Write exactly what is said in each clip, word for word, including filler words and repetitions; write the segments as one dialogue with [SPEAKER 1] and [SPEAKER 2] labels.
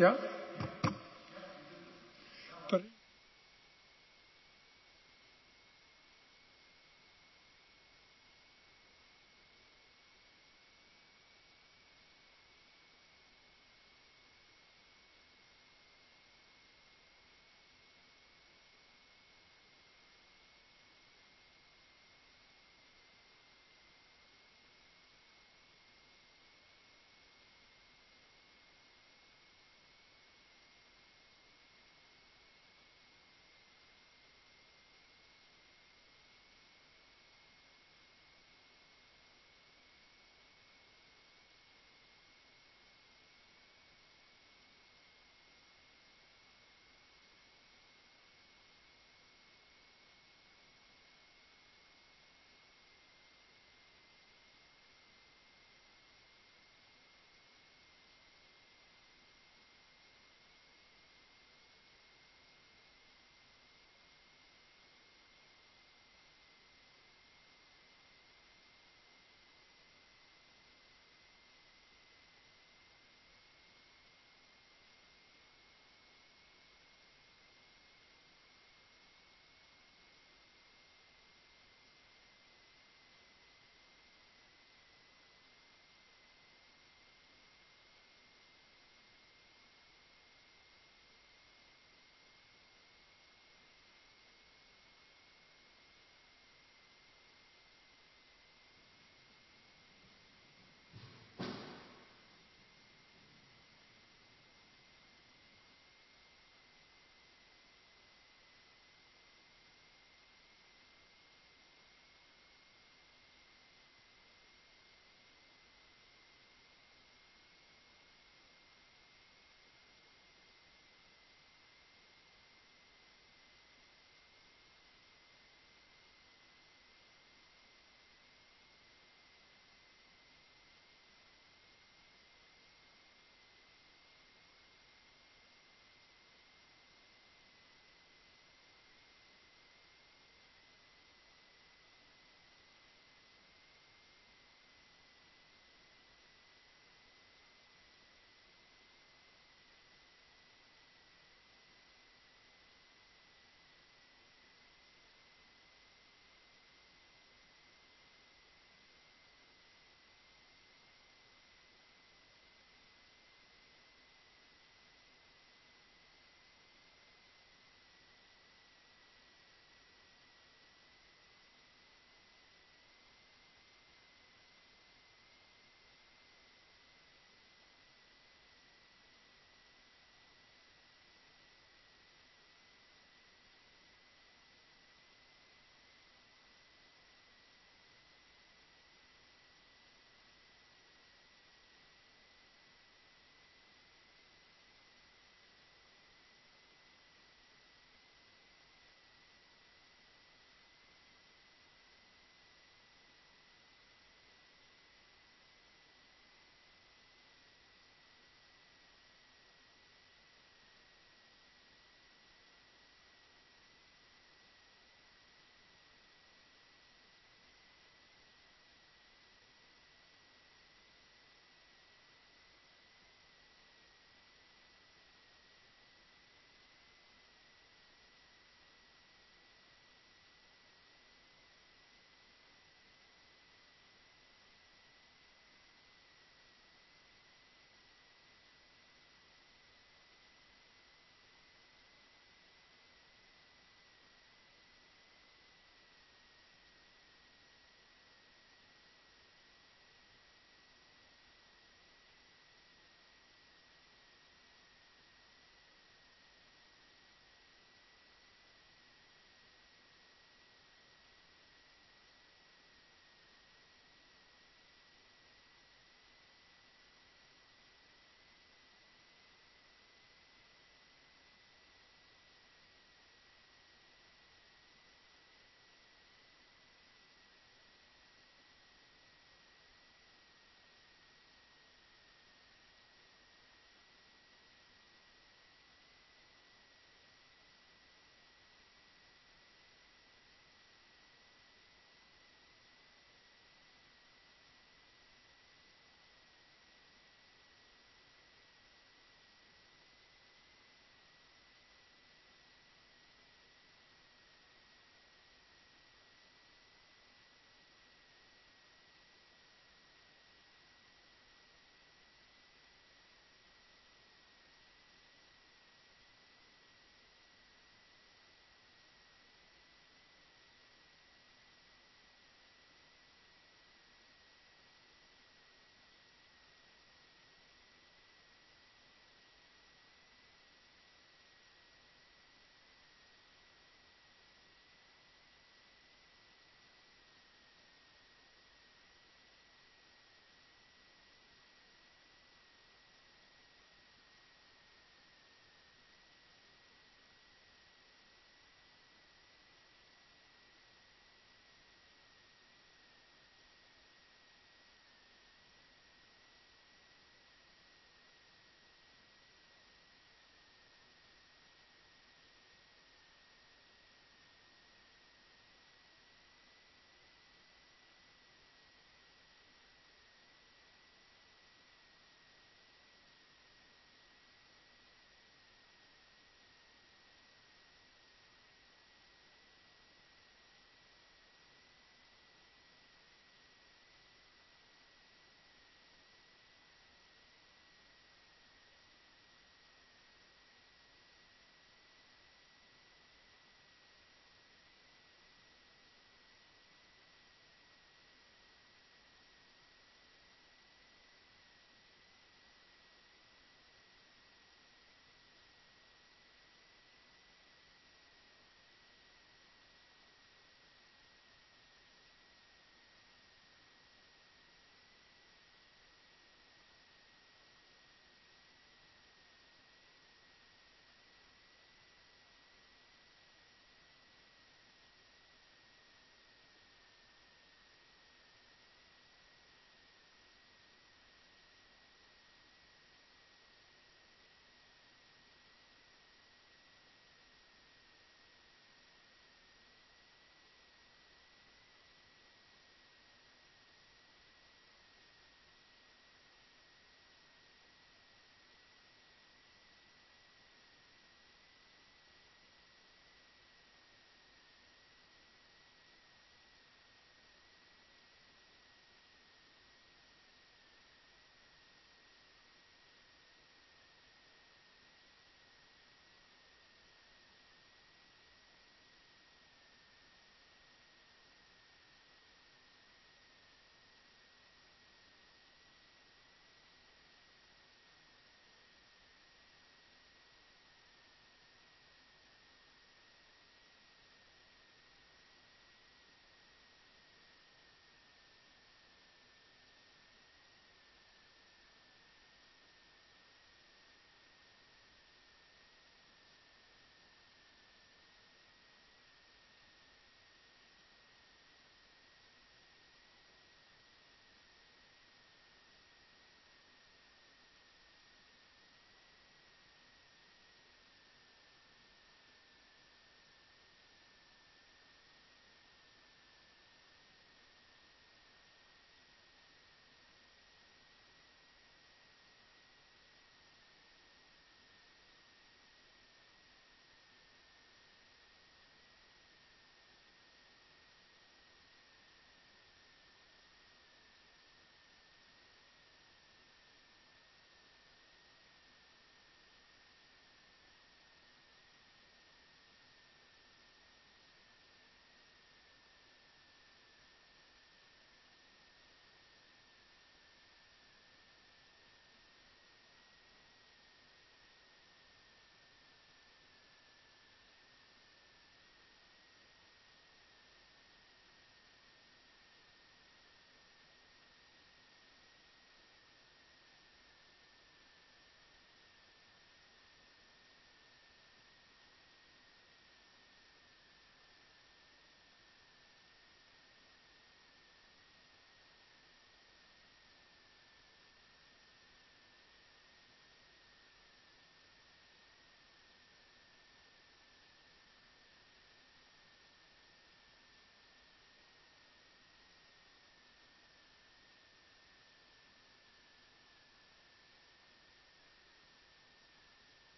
[SPEAKER 1] Ja?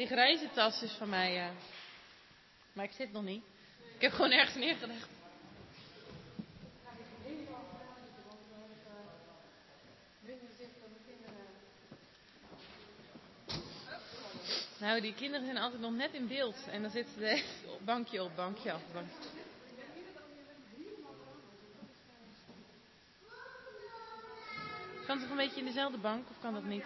[SPEAKER 1] Die grijze tas is van mij, ja. Maar ik zit nog niet. Ik heb gewoon ergens neergelegd. Nou, die kinderen zijn altijd nog net in beeld. En dan zitten ze bankje op, bankje af. Bankje. Kan toch een beetje in dezelfde bank, of kan dat niet?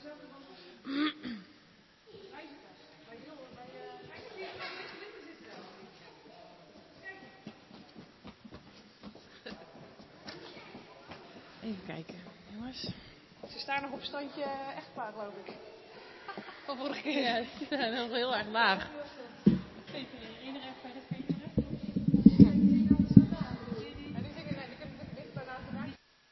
[SPEAKER 1] Even kijken, jongens.
[SPEAKER 2] Ze staan nog op standje echtpaar, geloof ik.
[SPEAKER 1] Van vorige keer, ja, ze staan nog heel erg laag.
[SPEAKER 2] Herinner even bij de kinderen. En die zingen, nee, die kunnen natuurlijk dicht bij laten maken.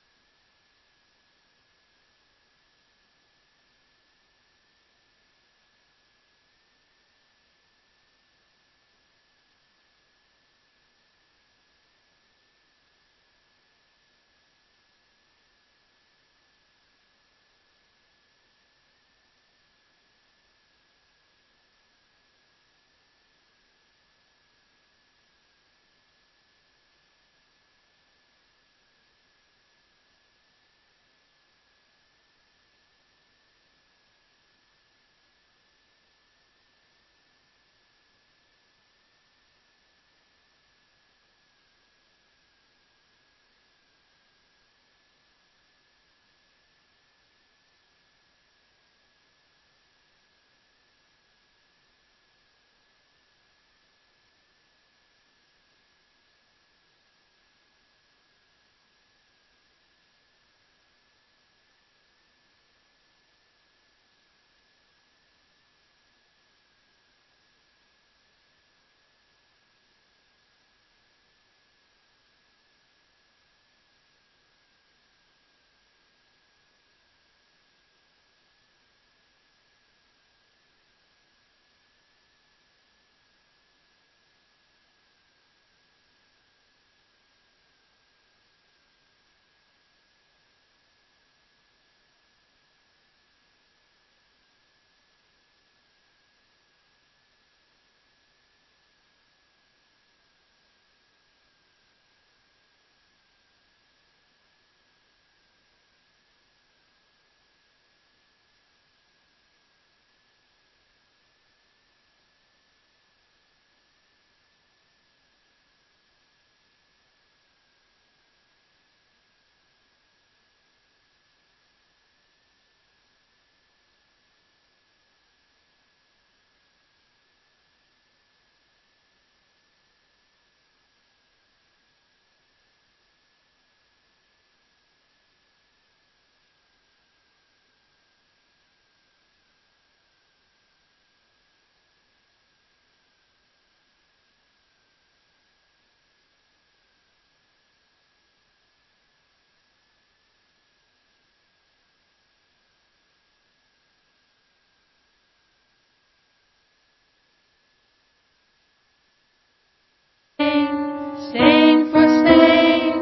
[SPEAKER 1] Steen voor steen.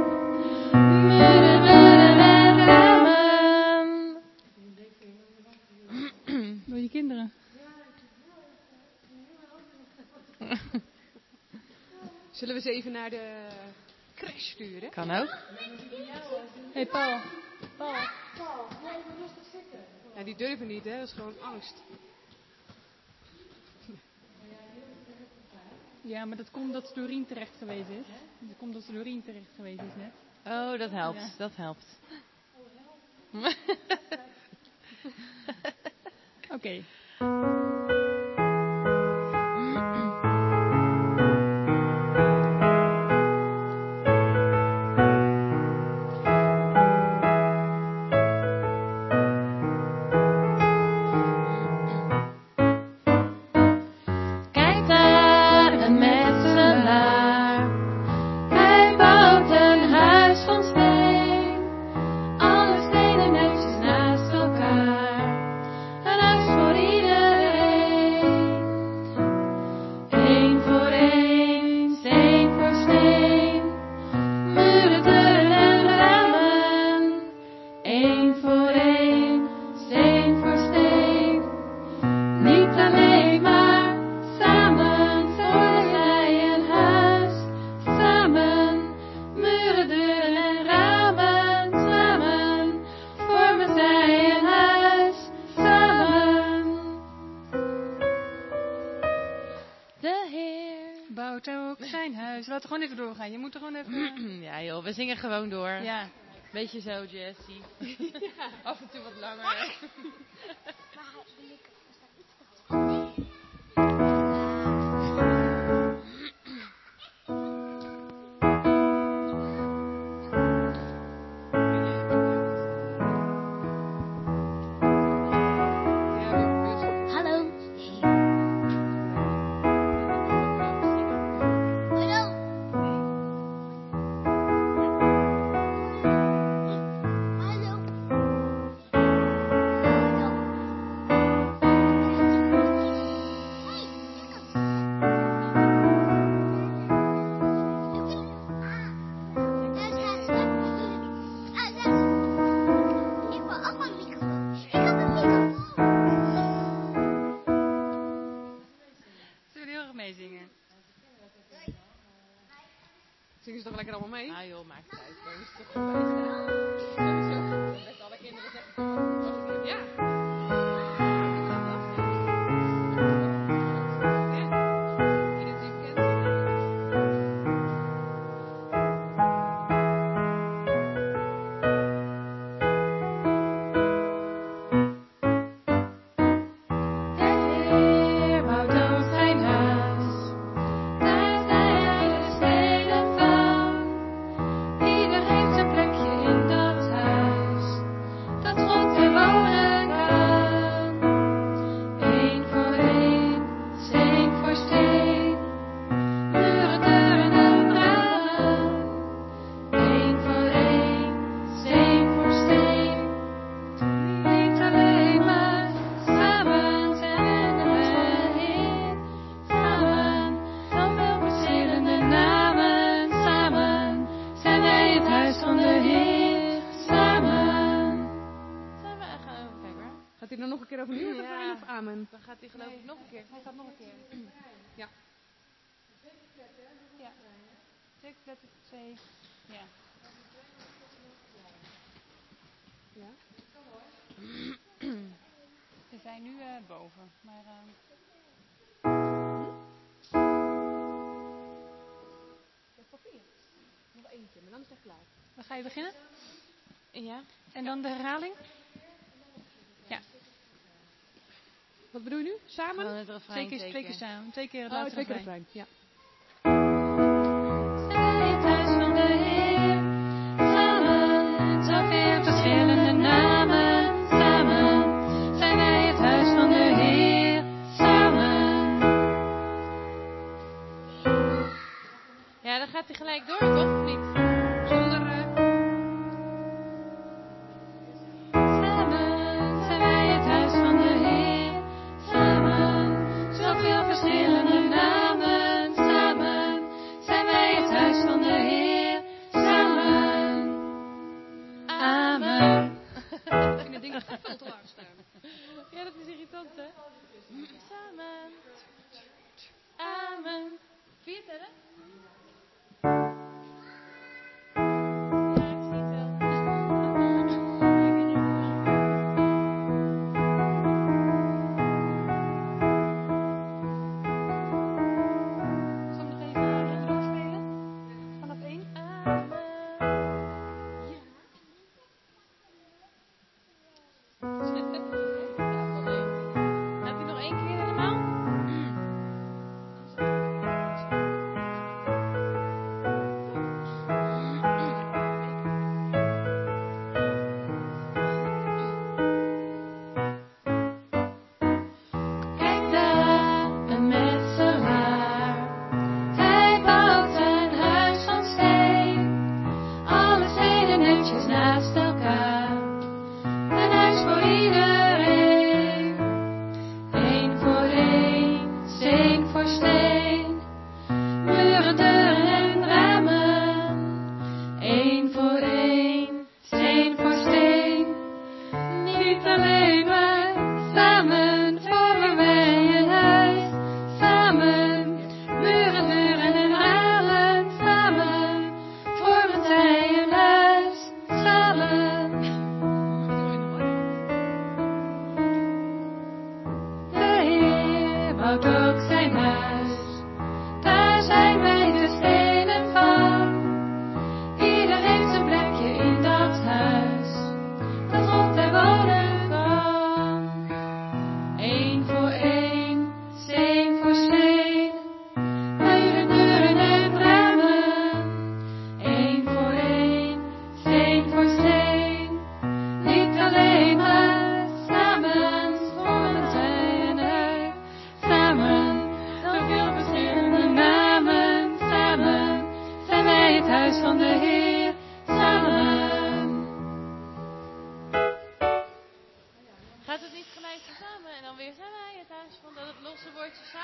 [SPEAKER 2] Door je kinderen. Zullen we ze even naar de crash sturen?
[SPEAKER 1] Kan ook.
[SPEAKER 2] Hé hey Paul. Paul. Paul, blijf even rustig zitten. Ja, die durven niet, hè? Dat is gewoon angst. Ja, maar dat komt omdat ze door Rien terecht geweest is. Dat komt omdat ze door Rien terecht geweest is net.
[SPEAKER 1] Oh, dat helpt.
[SPEAKER 2] Ja.
[SPEAKER 1] Dat helpt.
[SPEAKER 2] Oké. Okay.
[SPEAKER 1] Alle stenen netjes naast elkaar. Een huis voor iedereen.
[SPEAKER 2] gewoon even doorgaan. Je moet er gewoon even...
[SPEAKER 1] Ja joh, we zingen gewoon door.
[SPEAKER 2] Ja.
[SPEAKER 1] Beetje zo, Jessie.
[SPEAKER 2] Ja.
[SPEAKER 1] Af en toe wat langer.
[SPEAKER 3] Maar de microfoon staat iets te goed.
[SPEAKER 2] Zingen ze toch lekker allemaal mee?
[SPEAKER 1] Ah joh, maakt het uit. Dan is het toch gewoon bijstaan. Sowieso. Met alle kinderen zeggen. Ja.
[SPEAKER 2] Amen.
[SPEAKER 1] Dan gaat hij geloof ik nog een keer.
[SPEAKER 2] Hij gaat nog een keer. Ja. Ja. Letter twee. Ja. Ja. We zijn nu uh, boven. Maar, uh... dat papier. Nog eentje, maar dan is het echt klaar. Dan ga je beginnen?
[SPEAKER 1] Ja.
[SPEAKER 2] En dan de herhaling? Ja. Wat bedoel je nu? Samen?
[SPEAKER 1] Het refrein
[SPEAKER 2] twee, keer, twee keer samen. Twee keer het
[SPEAKER 1] oh,
[SPEAKER 2] laatste
[SPEAKER 1] twee keer
[SPEAKER 2] refrein.
[SPEAKER 1] Ja.
[SPEAKER 2] Zij het huis van de Heer. Samen, zoveel verschillende namen. Samen, zijn wij het huis van de Heer. Samen.
[SPEAKER 1] Ja, dan gaat hij gelijk door, toch? Of niet?
[SPEAKER 2] Zonder... Uh... Samen, zijn wij het huis van de Heer. Samen, zoveel verschillende namen.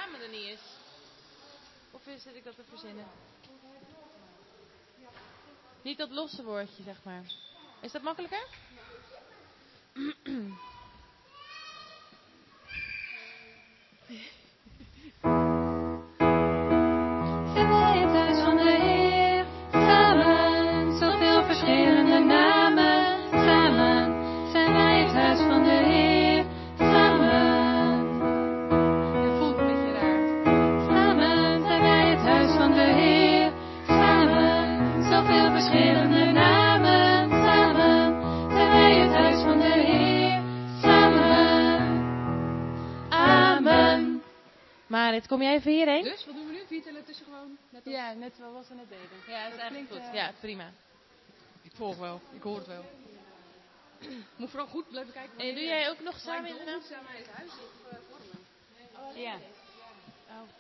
[SPEAKER 1] samen er niet is. Of zit ik dat te verzinnen? Niet dat losse woordje, zeg maar. Is dat makkelijker?
[SPEAKER 2] Zijn wij het huis van de Heer, samen, zoveel verschillende namen, samen, zijn wij het huis van de Heer, samen.
[SPEAKER 1] Het voelt een beetje raar.
[SPEAKER 2] Samen zijn wij het huis van de Heer, samen, zoveel verschillende namen, samen, zijn wij het huis van de Heer, samen. Amen.
[SPEAKER 1] Marit, kom jij even hierheen?
[SPEAKER 4] Dus, wat doen we nu? Vier tellen tussen gewoon? Net als...
[SPEAKER 1] Ja, net zoals we net deden. Ja, dat is eigenlijk
[SPEAKER 4] klinkt,
[SPEAKER 1] goed.
[SPEAKER 4] eh,
[SPEAKER 1] Ja, prima.
[SPEAKER 4] Ik volg wel, ik hoor het wel. Moet vooral goed blijven kijken.
[SPEAKER 1] En doe jij ook nog samen in de naam?
[SPEAKER 4] samen in het huis of uh, vormen?
[SPEAKER 1] Ja. Oh.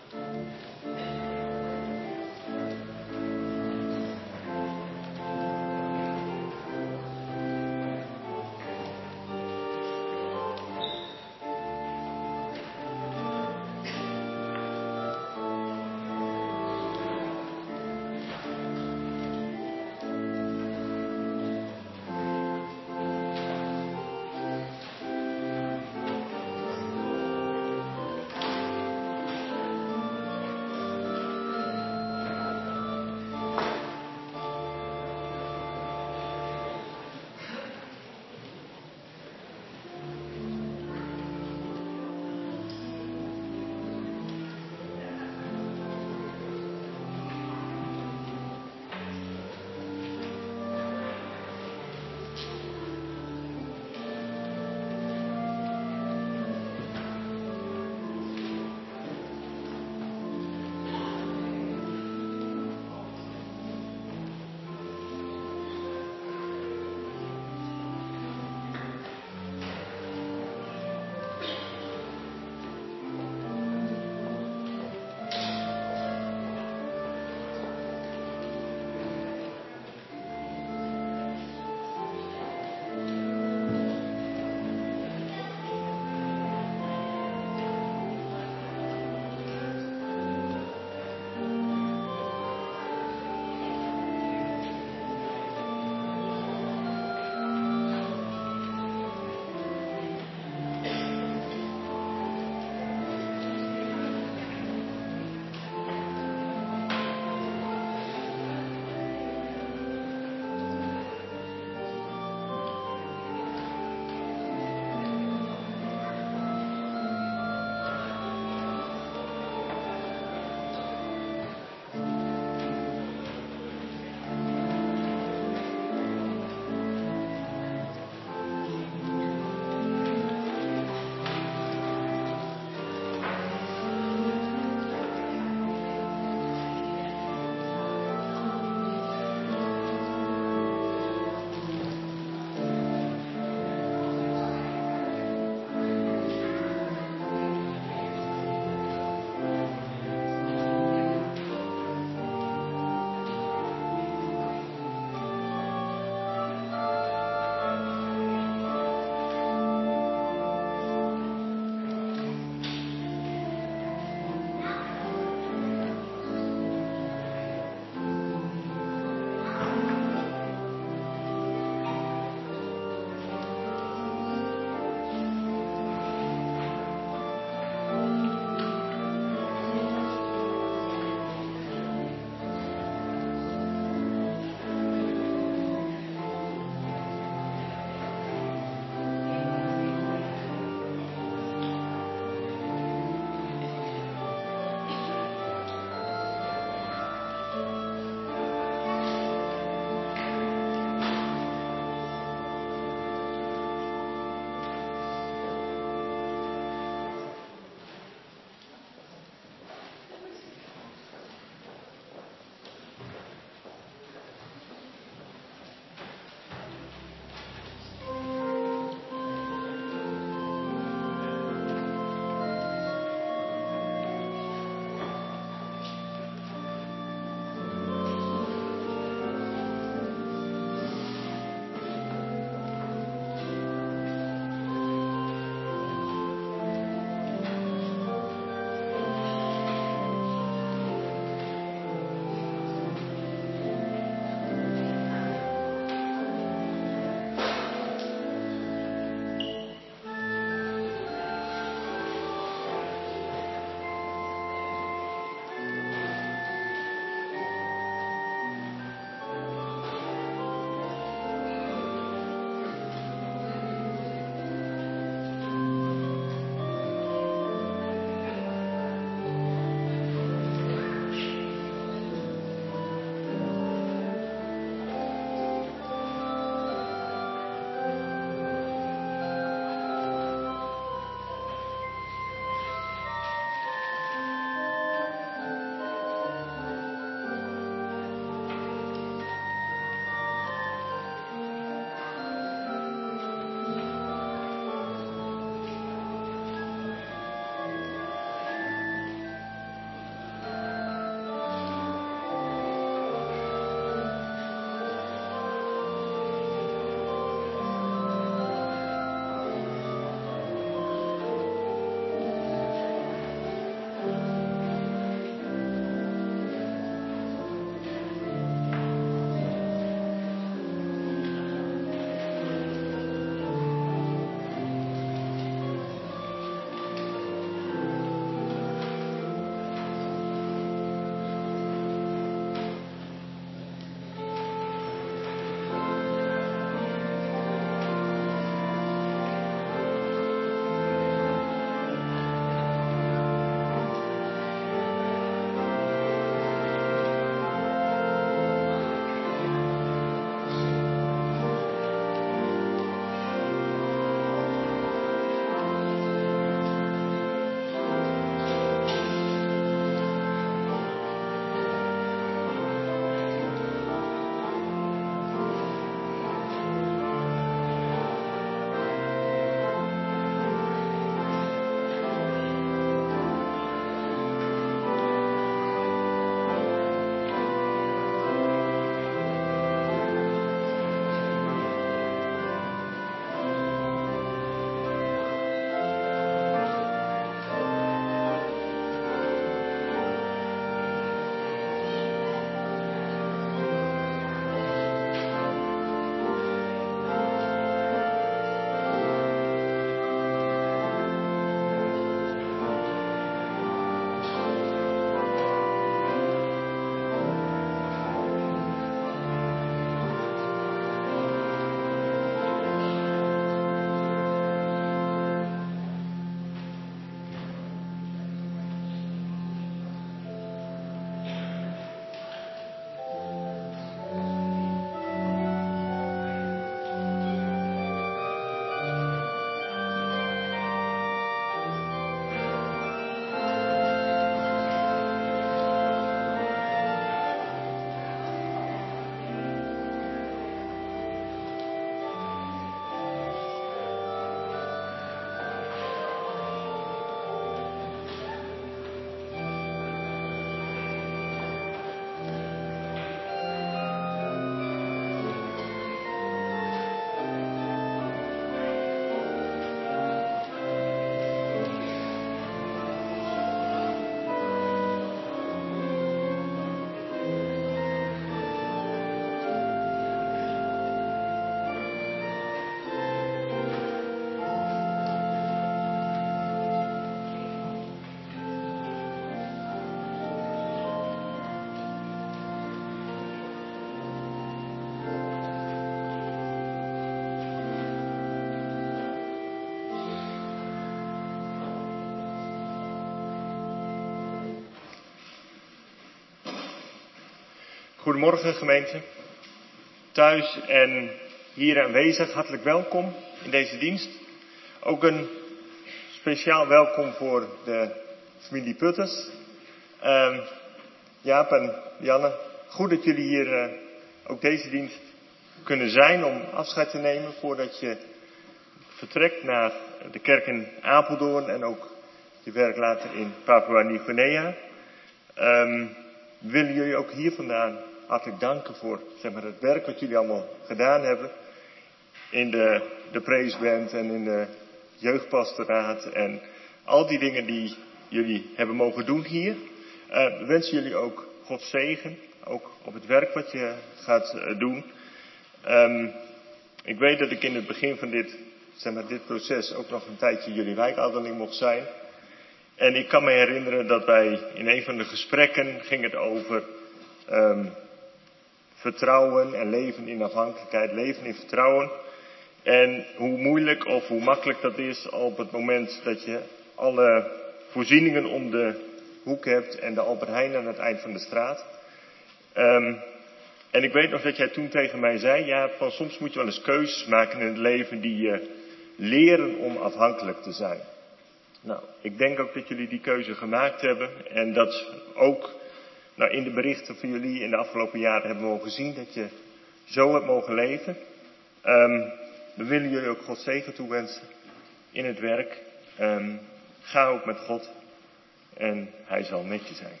[SPEAKER 5] Goedemorgen gemeente, thuis en hier aanwezig, hartelijk welkom in deze dienst. Ook een speciaal welkom voor de familie Putters. Uh, Jaap en Janne, goed dat jullie hier uh, ook deze dienst kunnen zijn om afscheid te nemen voordat je vertrekt naar de kerk in Apeldoorn en ook je werk later in Papua Nieuw-Guinea. Um, we willen jullie ook hier vandaan hartelijk danken voor zeg maar, het werk wat jullie allemaal gedaan hebben in de, de praiseband en in de jeugdpastoraat en al die dingen die jullie hebben mogen doen hier. Uh, we wensen jullie ook God zegen, ook op het werk wat je gaat uh, doen. Um, ik weet dat ik in het begin van dit, zeg maar, dit proces ook nog een tijdje jullie wijkouderling mocht zijn. En ik kan me herinneren dat wij in een van de gesprekken ging het over um, vertrouwen en leven in afhankelijkheid, leven in vertrouwen. En hoe moeilijk of hoe makkelijk dat is op het moment dat je alle voorzieningen om de hoek hebt en de Albert Heijn aan het eind van de straat. Um, en ik weet nog dat jij toen tegen mij zei, ja, van soms moet je wel eens keuzes maken in het leven die je leren om afhankelijk te zijn. Nou, ik denk ook dat jullie die keuze gemaakt hebben en dat ook nou, in de berichten van jullie in de afgelopen jaren hebben we mogen zien dat je zo hebt mogen leven. Um, we willen jullie ook God zegen toewensen in het werk. Um, ga ook met God en hij zal met je zijn.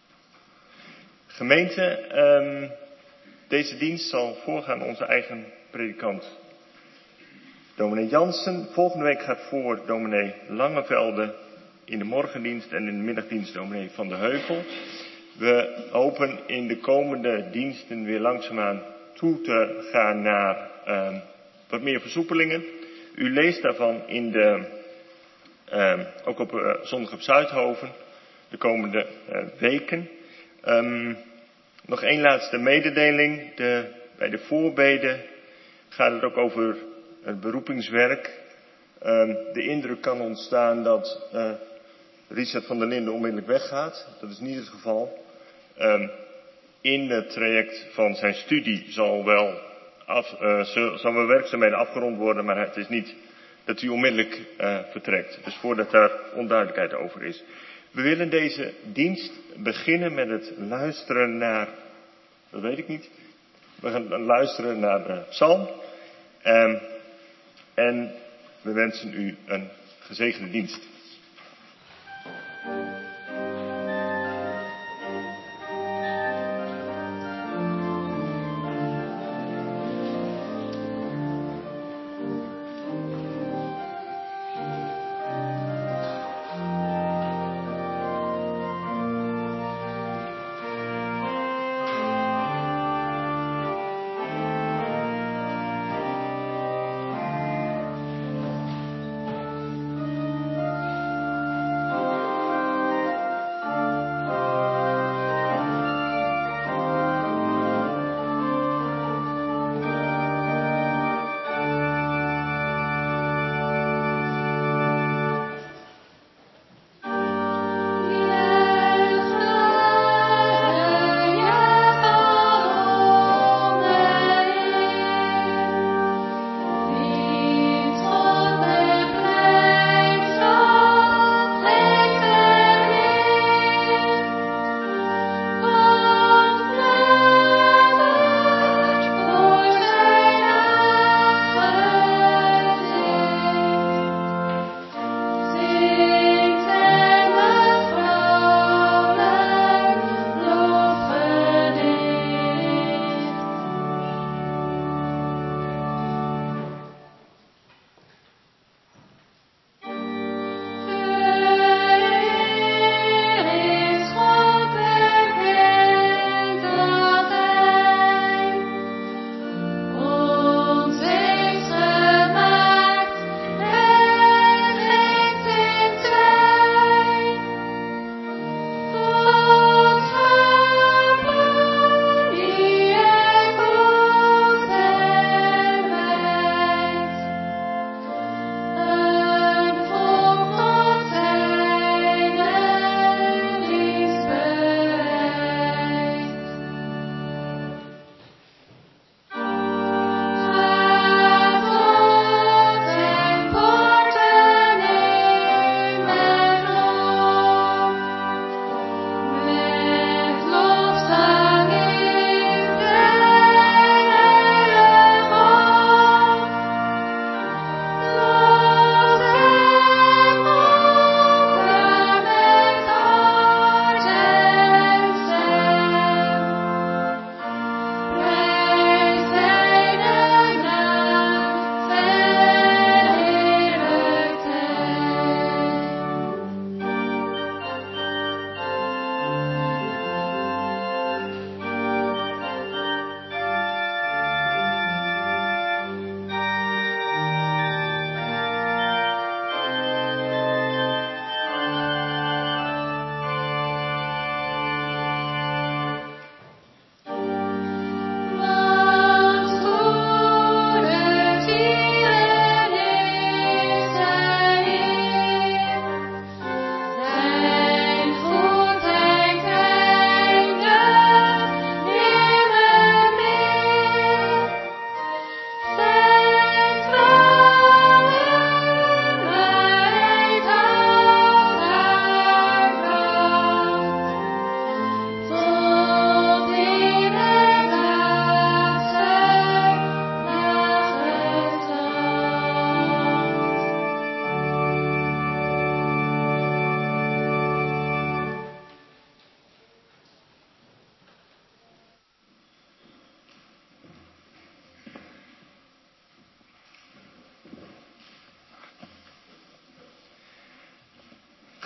[SPEAKER 5] Gemeente, um, deze dienst zal voorgaan onze eigen predikant. Dominee Jansen, volgende week gaat voor dominee Langevelde in de morgendienst en in de middagdienst dominee Van de Heuvel. We hopen in de komende diensten weer langzaamaan toe te gaan naar uh, wat meer versoepelingen. U leest daarvan in de, uh, ook op uh, zondag op Zuidhoven, de komende uh, weken. Um, nog één laatste mededeling. De, bij de voorbeden gaat het ook over het beroepingswerk. Um, de indruk kan ontstaan dat uh, Richard van der Linden onmiddellijk weggaat. Dat is niet het geval. Um, in het traject van zijn studie zal wel, af, uh, zal wel werkzaamheden afgerond worden, maar het is niet dat hij onmiddellijk uh, vertrekt. Dus voordat daar onduidelijkheid over is. We willen deze dienst beginnen met het luisteren naar, dat weet ik niet, we gaan luisteren naar de psalm. Um, en we wensen u een gezegende dienst.
[SPEAKER 2] Thank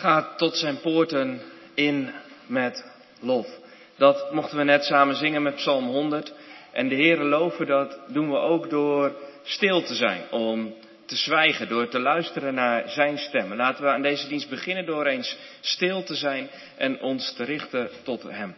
[SPEAKER 6] gaat tot zijn poorten in met lof. Dat mochten we net samen zingen met Psalm honderd. En de Heere loven, dat doen we ook door stil te zijn, om te zwijgen, door te luisteren naar zijn stem. En laten we aan deze dienst beginnen door eens stil te zijn en ons te richten tot hem.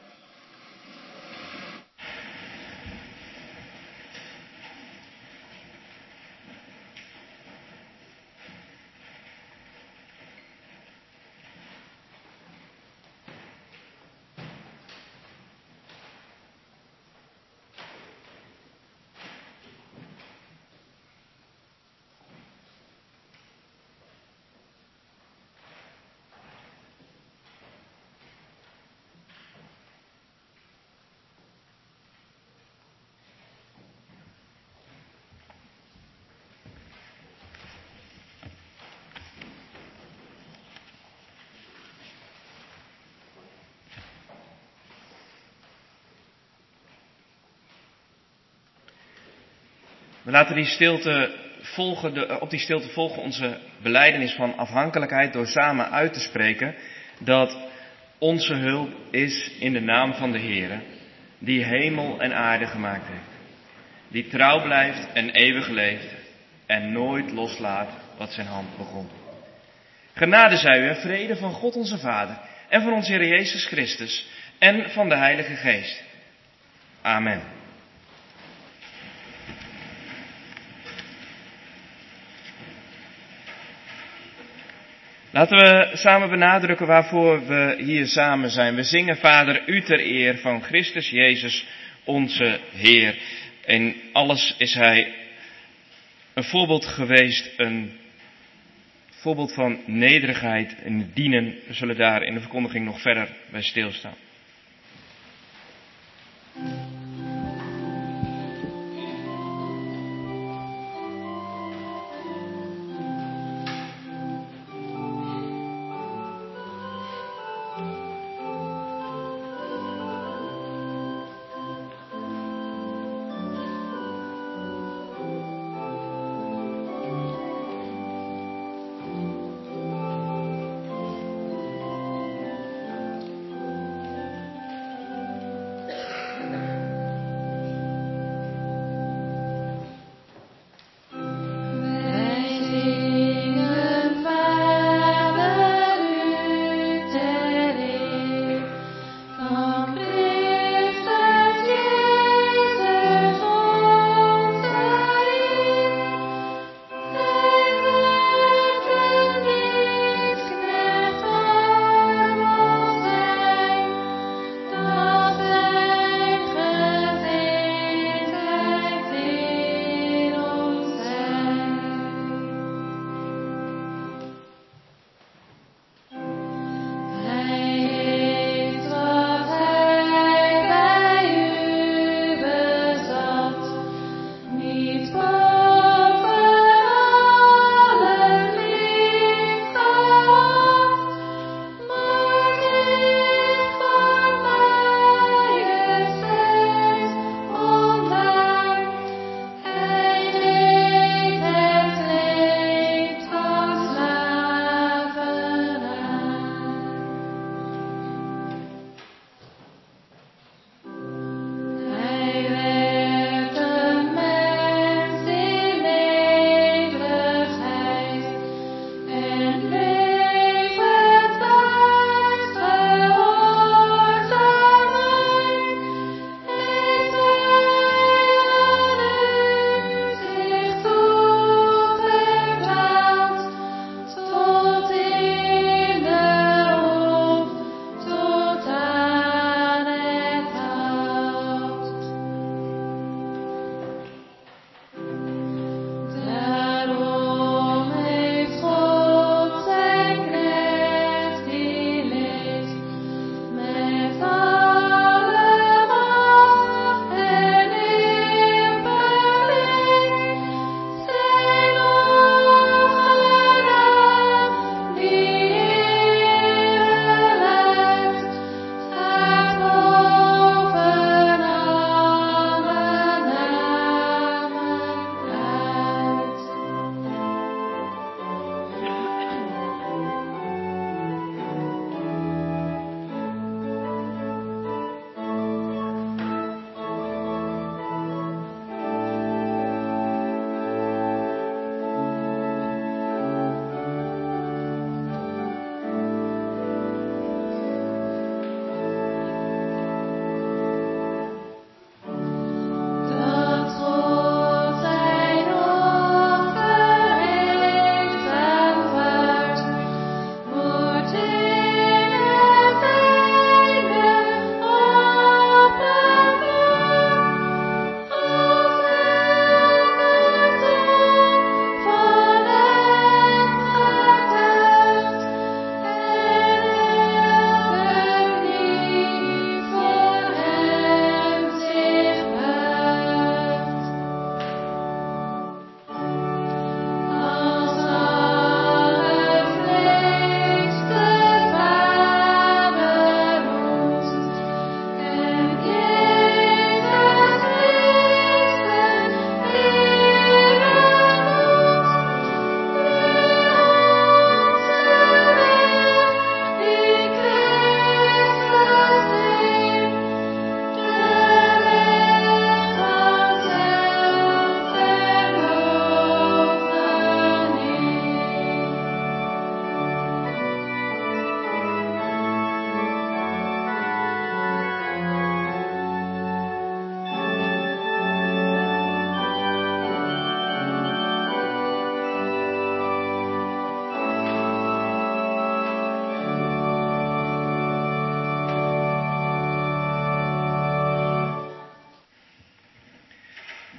[SPEAKER 6] We laten die stilte volgen, de, op die stilte volgen onze belijdenis van afhankelijkheid door samen uit te spreken dat onze hulp is in de naam van de Heere, die hemel en aarde gemaakt heeft. Die trouw blijft en eeuwig leeft en nooit loslaat wat zijn hand begon. Genade zij u en vrede van God onze Vader en van onze Heer Jezus Christus en van de Heilige Geest. Amen. Laten we samen benadrukken waarvoor we hier samen zijn. We zingen Vader u ter eer van Christus Jezus onze Heer. In alles is Hij een voorbeeld geweest, een voorbeeld van nederigheid en dienen. We zullen daar in de verkondiging nog verder bij stilstaan.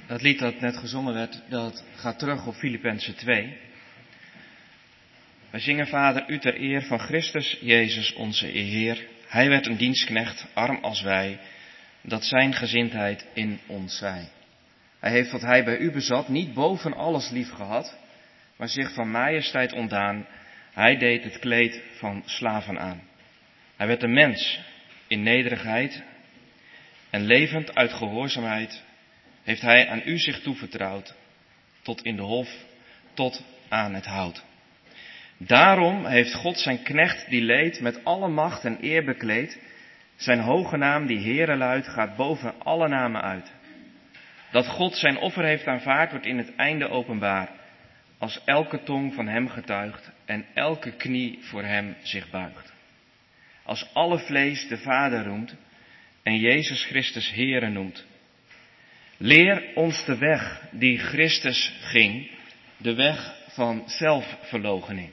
[SPEAKER 6] Dat lied dat net gezongen werd, dat gaat terug op Filippenzen twee. Wij zingen, Vader, u ter eer van Christus Jezus onze Heer. Hij werd een dienstknecht, arm als wij, dat zijn gezindheid in ons zij. Hij heeft wat hij bij u bezat niet boven alles lief gehad, maar zich van majesteit ontdaan. Hij deed het kleed van slaven aan. Hij werd een mens in nederigheid en levend uit gehoorzaamheid heeft hij aan u zich toevertrouwd, tot in de hof, tot aan het hout. Daarom heeft God zijn knecht die leed met alle macht en eer bekleed. Zijn hoge naam die Heere luidt gaat boven alle namen uit. Dat God zijn offer heeft aanvaard wordt in het einde openbaar. Als elke tong van hem getuigt en elke knie voor hem zich buigt. Als alle vlees de Vader roemt en Jezus Christus Heere noemt. Leer ons de weg die Christus ging, de weg van zelfverloochening.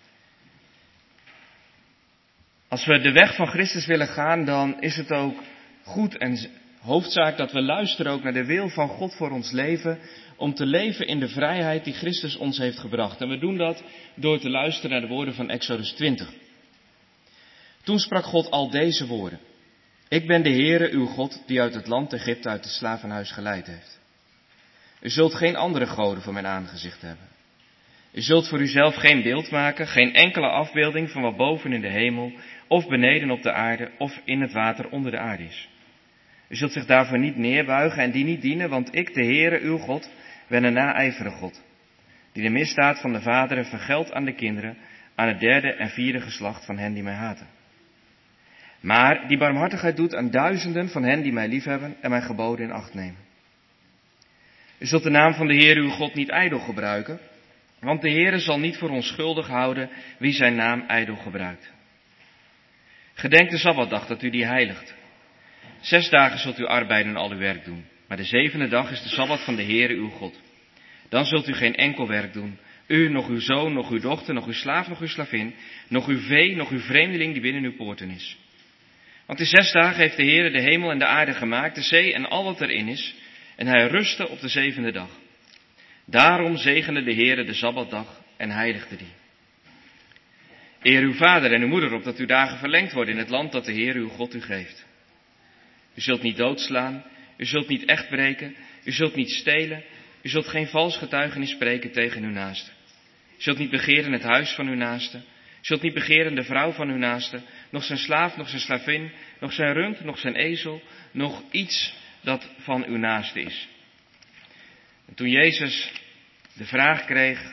[SPEAKER 6] Als we de weg van Christus willen gaan, dan is het ook goed en hoofdzaak dat we luisteren ook naar de wil van God voor ons leven, om te leven in de vrijheid die Christus ons heeft gebracht. En we doen dat door te luisteren naar de woorden van Exodus twintig. Toen sprak God al deze woorden. Ik ben de Heere, uw God, die uit het land Egypte uit het slavenhuis geleid heeft. U zult geen andere goden voor mijn aangezicht hebben. U zult voor uzelf geen beeld maken, geen enkele afbeelding van wat boven in de hemel, of beneden op de aarde, of in het water onder de aarde is. U zult zich daarvoor niet neerbuigen en die niet dienen, want ik, de Heere, uw God, ben een naijverige God, die de misdaad van de vaderen vergeldt aan de kinderen, aan het derde en vierde geslacht van hen die mij haten. Maar die barmhartigheid doet aan duizenden van hen die mij liefhebben en mijn geboden in acht nemen. U zult de naam van de Heere uw God niet ijdel gebruiken, want de Heere zal niet voor onschuldig houden wie zijn naam ijdel gebruikt. Gedenk de Sabbatdag dat u die heiligt. Zes dagen zult u arbeiden en al uw werk doen, maar de zevende dag is de Sabbat van de Heere uw God. Dan zult u geen enkel werk doen, u, nog uw zoon, nog uw dochter, nog uw slaaf, nog uw slavin, nog uw vee, nog uw vreemdeling die binnen uw poorten is. Want in zes dagen heeft de Heere de hemel en de aarde gemaakt, de zee en al wat erin is, en hij rustte op de zevende dag. Daarom zegende de Heere de Sabbatdag en heiligde die. Eer uw vader en uw moeder op dat uw dagen verlengd worden in het land dat de Heere uw God u geeft. U zult niet doodslaan, u zult niet echt breken, u zult niet stelen, u zult geen vals getuigenis spreken tegen uw naaste. U zult niet begeren het huis van uw naaste, u zult niet begeren de vrouw van uw naaste, nog zijn slaaf, nog zijn slavin, nog zijn rund, nog zijn ezel, nog iets dat van uw naaste is. En toen Jezus de vraag kreeg,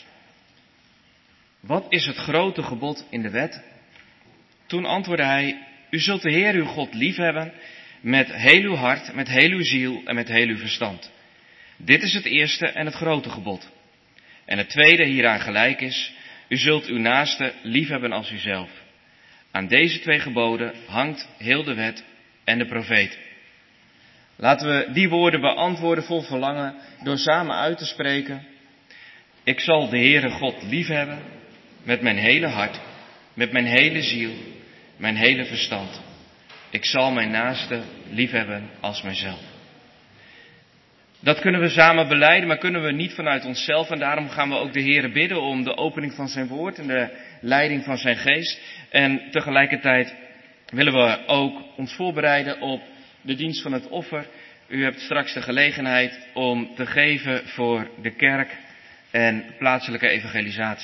[SPEAKER 6] wat is het grote gebod in de wet? Toen antwoordde hij, u zult de Heer uw God liefhebben met heel uw hart, met heel uw ziel en met heel uw verstand. Dit is het eerste en het grote gebod. En het tweede hieraan gelijk is, u zult uw naaste liefhebben als uzelf. Aan deze twee geboden hangt heel de wet en de profeet. Laten we die woorden beantwoorden vol verlangen door samen uit te spreken. Ik zal de Heere God liefhebben met mijn hele hart, met mijn hele ziel, mijn hele verstand. Ik zal mijn naaste liefhebben als mijzelf. Dat kunnen we samen belijden, maar kunnen we niet vanuit onszelf. En daarom gaan we ook de Heere bidden om de opening van zijn woord en de leiding van zijn geest. En tegelijkertijd willen we ook ons voorbereiden op de dienst van het offer. U hebt straks de gelegenheid om te geven voor de kerk en plaatselijke evangelisatie.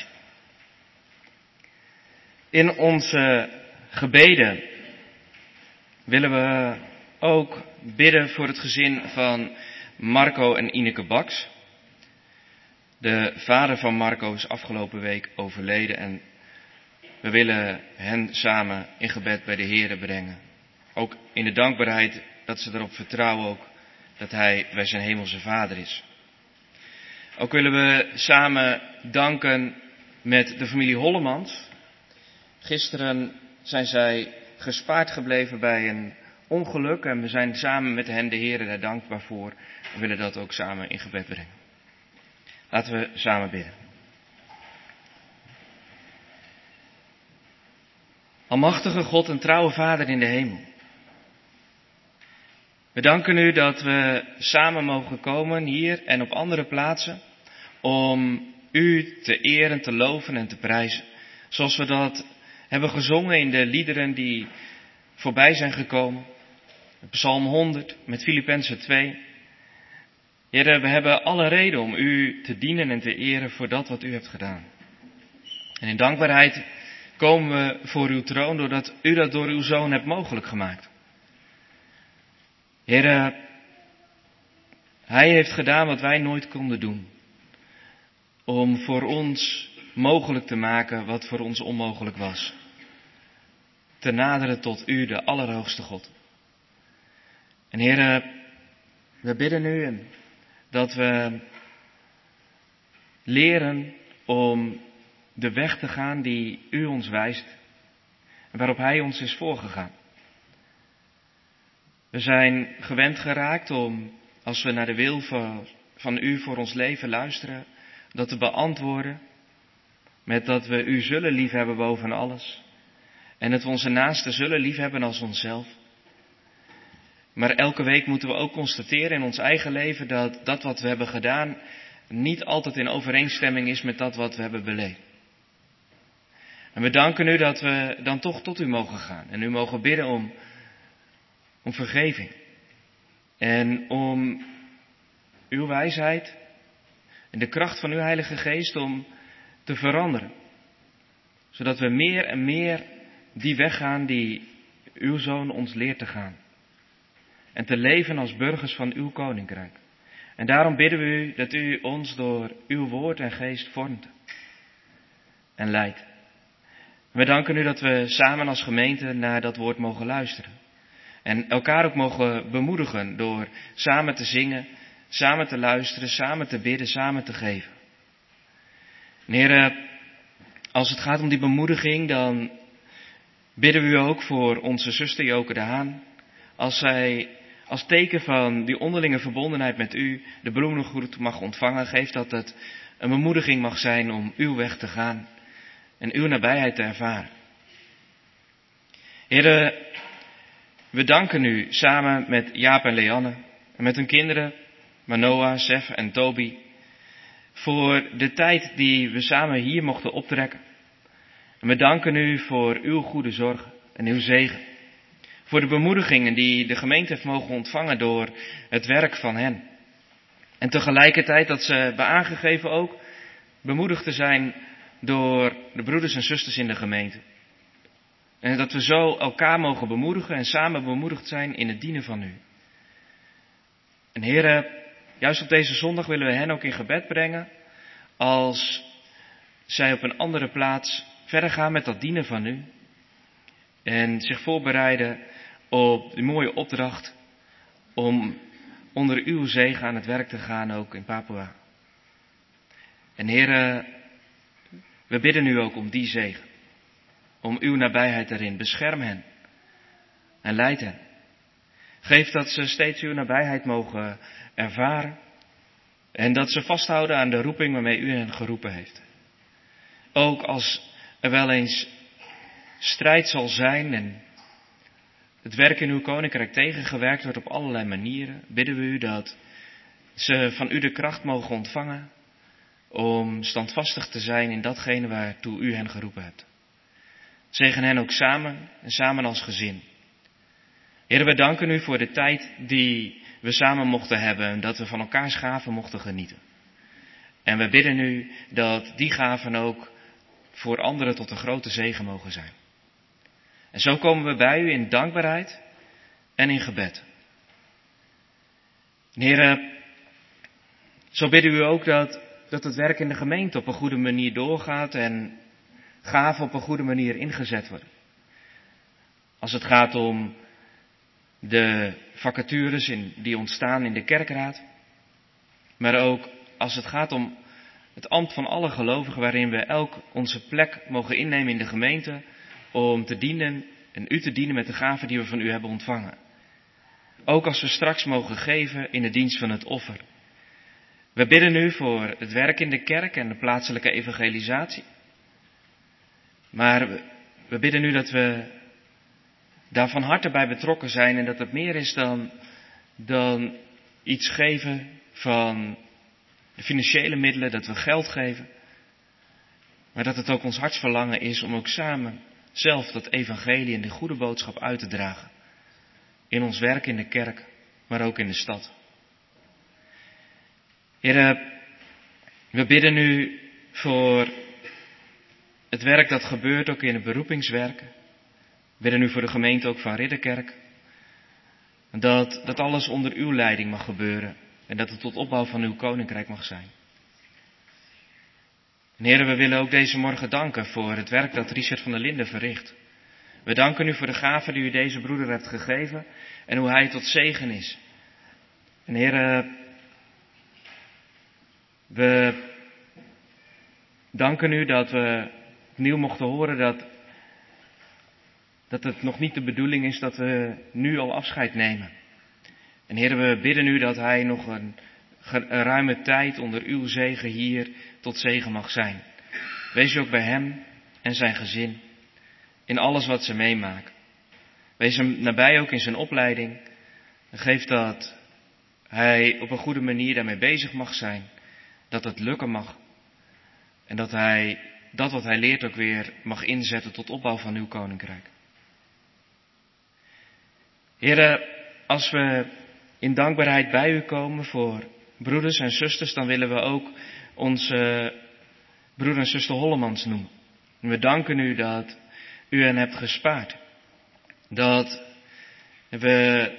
[SPEAKER 6] In onze gebeden willen we ook bidden voor het gezin van Marco en Ineke Baks. De vader van Marco is afgelopen week overleden en we willen hen samen in gebed bij de Heere brengen. Ook in de dankbaarheid dat ze erop vertrouwen ook dat hij bij zijn hemelse vader is. Ook willen we samen danken met de familie Hollemans. Gisteren zijn zij gespaard gebleven bij een ongeluk en we zijn samen met hen de Heere daar dankbaar voor. We willen dat ook samen in gebed brengen. Laten we samen bidden. Almachtige God en trouwe Vader in de hemel. We danken u dat we samen mogen komen hier en op andere plaatsen om u te eren, te loven en te prijzen. Zoals we dat hebben gezongen in de liederen die voorbij zijn gekomen. Psalm honderd met Filippenzen twee. Heer, we hebben alle reden om u te dienen en te eren voor dat wat u hebt gedaan. En in dankbaarheid komen we voor uw troon doordat u dat door uw Zoon hebt mogelijk gemaakt. Heer, hij heeft gedaan wat wij nooit konden doen. Om voor ons mogelijk te maken wat voor ons onmogelijk was. Te naderen tot u, de Allerhoogste God. En Heer, we bidden u dat we leren om de weg te gaan die u ons wijst. En waarop hij ons is voorgegaan. We zijn gewend geraakt om, als we naar de wil van, van u voor ons leven luisteren, dat te beantwoorden met dat we u zullen liefhebben boven alles. En dat we onze naasten zullen liefhebben als onszelf. Maar elke week moeten we ook constateren in ons eigen leven dat dat wat we hebben gedaan niet altijd in overeenstemming is met dat wat we hebben beleefd. En we danken u dat we dan toch tot u mogen gaan en u mogen bidden om, om vergeving. En om uw wijsheid en de kracht van uw Heilige Geest om te veranderen. Zodat we meer en meer die weg gaan die uw Zoon ons leert te gaan. En te leven als burgers van uw koninkrijk. En daarom bidden we u dat u ons door uw woord en geest vormt. En leidt. We danken u dat we samen als gemeente naar dat woord mogen luisteren. En elkaar ook mogen bemoedigen door samen te zingen, samen te luisteren, samen te bidden, samen te geven. En Heer, als het gaat om die bemoediging, dan bidden we u ook voor onze zuster Joke de Haan. Als zij als teken van die onderlinge verbondenheid met u de bloemengroet mag ontvangen, geeft dat het een bemoediging mag zijn om uw weg te gaan en uw nabijheid te ervaren. Heer, we danken u samen met Jaap en Leanne en met hun kinderen, Manoa, Sef en Toby, voor de tijd die we samen hier mochten optrekken. En we danken u voor uw goede zorg en uw zegen. Voor de bemoedigingen die de gemeente heeft mogen ontvangen door het werk van hen. En tegelijkertijd dat ze hebben aangegeven ook bemoedigd te zijn door de broeders en zusters in de gemeente. En dat we zo elkaar mogen bemoedigen en samen bemoedigd zijn in het dienen van u. En heren, juist op deze zondag willen we hen ook in gebed brengen als zij op een andere plaats verder gaan met dat dienen van u. En zich voorbereiden op die mooie opdracht om onder uw zegen aan het werk te gaan ook in Papua. En heren, we bidden u ook om die zegen. Om uw nabijheid erin. Bescherm hen. En leid hen. Geef dat ze steeds uw nabijheid mogen ervaren. En dat ze vasthouden aan de roeping waarmee u hen geroepen heeft. Ook als er wel eens strijd zal zijn en het werk in uw koninkrijk tegengewerkt wordt op allerlei manieren, bidden we u dat ze van u de kracht mogen ontvangen om standvastig te zijn in datgene waartoe u hen geroepen hebt. Zegen hen ook samen en samen als gezin. Heer, we danken u voor de tijd die we samen mochten hebben en dat we van elkaars gaven mochten genieten. En we bidden u dat die gaven ook voor anderen tot een grote zegen mogen zijn. En zo komen we bij u in dankbaarheid en in gebed. Heer, zo bidden we u ook dat, dat het werk in de gemeente op een goede manier doorgaat en gaven op een goede manier ingezet worden. Als het gaat om de vacatures in, die ontstaan in de kerkraad, maar ook als het gaat om het ambt van alle gelovigen waarin we elk onze plek mogen innemen in de gemeente om te dienen en u te dienen met de gaven die we van u hebben ontvangen. Ook als we straks mogen geven in de dienst van het offer. We bidden u voor het werk in de kerk en de plaatselijke evangelisatie. Maar we bidden u dat we daar van harte bij betrokken zijn en dat het meer is dan dan iets geven van de financiële middelen, dat we geld geven. Maar dat het ook ons hartsverlangen is om ook samen zelf dat evangelie en de goede boodschap uit te dragen. In ons werk in de kerk, maar ook in de stad. Heere, we bidden nu voor het werk dat gebeurt ook in het beroepingswerk. We bidden nu voor de gemeente ook van Ridderkerk. Dat, dat alles onder uw leiding mag gebeuren. En dat het tot opbouw van uw koninkrijk mag zijn. En Heere, we willen ook deze morgen danken voor het werk dat Richard van der Linden verricht. We danken u voor de gave die u deze broeder hebt gegeven en hoe hij tot zegen is. En Heere, we danken u dat we opnieuw mochten horen dat, dat het nog niet de bedoeling is dat we nu al afscheid nemen. En Heere, we bidden u dat hij nog een, een ruime tijd onder uw zegen hier tot zegen mag zijn. Wees u ook bij hem en zijn gezin in alles wat ze meemaken. Wees hem nabij ook in zijn opleiding. Geef dat hij op een goede manier daarmee bezig mag zijn. Dat het lukken mag. En dat hij dat wat hij leert ook weer mag inzetten tot opbouw van uw koninkrijk. Heere, als we in dankbaarheid bij u komen voor broeders en zusters, dan willen we ook onze broeder en zuster Hollemans noemen. En we danken u dat u hen hebt gespaard. Dat we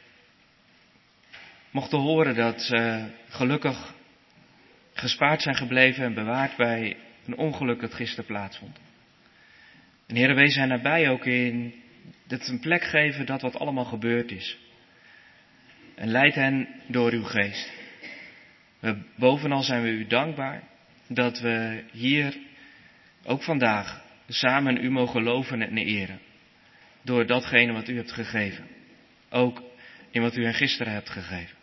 [SPEAKER 6] mochten horen dat ze gelukkig gespaard zijn gebleven en bewaard bij een ongeluk dat gisteren plaatsvond. En Heere, wees hen nabij ook in dat een plek geven dat wat allemaal gebeurd is. En leid hen door uw geest. We, bovenal zijn we u dankbaar dat we hier ook vandaag samen u mogen loven en eren. Door datgene wat u hebt gegeven. Ook in wat u hen gisteren hebt gegeven.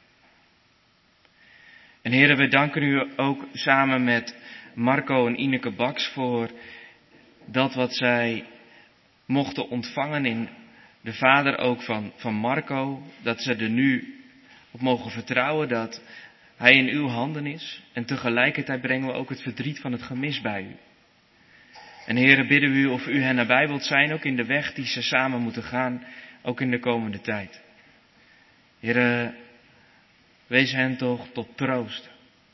[SPEAKER 6] En Heere, we danken u ook samen met Marco en Ineke Baks voor dat wat zij mochten ontvangen in de vader ook van, van Marco. Dat ze er nu op mogen vertrouwen dat hij in uw handen is. En tegelijkertijd brengen we ook het verdriet van het gemis bij u. En Heere, bidden we u of u hen nabij wilt zijn, ook in de weg die ze samen moeten gaan, ook in de komende tijd. Heere, wees hen toch tot troost.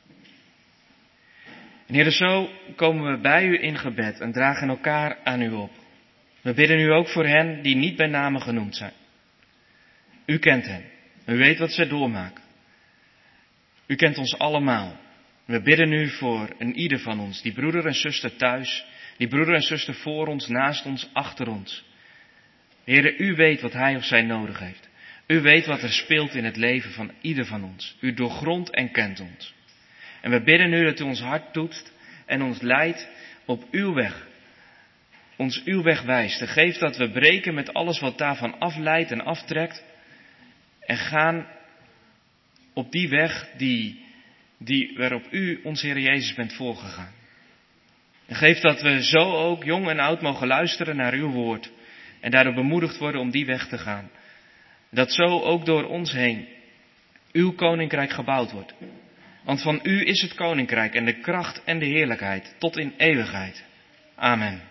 [SPEAKER 6] En Heere, zo komen we bij u in gebed en dragen elkaar aan u op. We bidden u ook voor hen die niet bij name genoemd zijn. U kent hen. U weet wat zij doormaken. U kent ons allemaal. We bidden u voor een ieder van ons, die broeder en zuster thuis, die broeder en zuster voor ons, naast ons, achter ons. Heere, u weet wat hij of zij nodig heeft. U weet wat er speelt in het leven van ieder van ons. U doorgrondt en kent ons. En we bidden u dat u ons hart toetst en ons leidt op uw weg. Ons uw weg wijst. En geeft dat we breken met alles wat daarvan afleidt en aftrekt. En gaan op die weg die, die waarop u, onze Heer Jezus, bent voorgegaan. En geef dat we zo ook jong en oud mogen luisteren naar uw woord. En daardoor bemoedigd worden om die weg te gaan. Dat zo ook door ons heen uw koninkrijk gebouwd wordt. Want van u is het koninkrijk en de kracht en de heerlijkheid tot in eeuwigheid. Amen.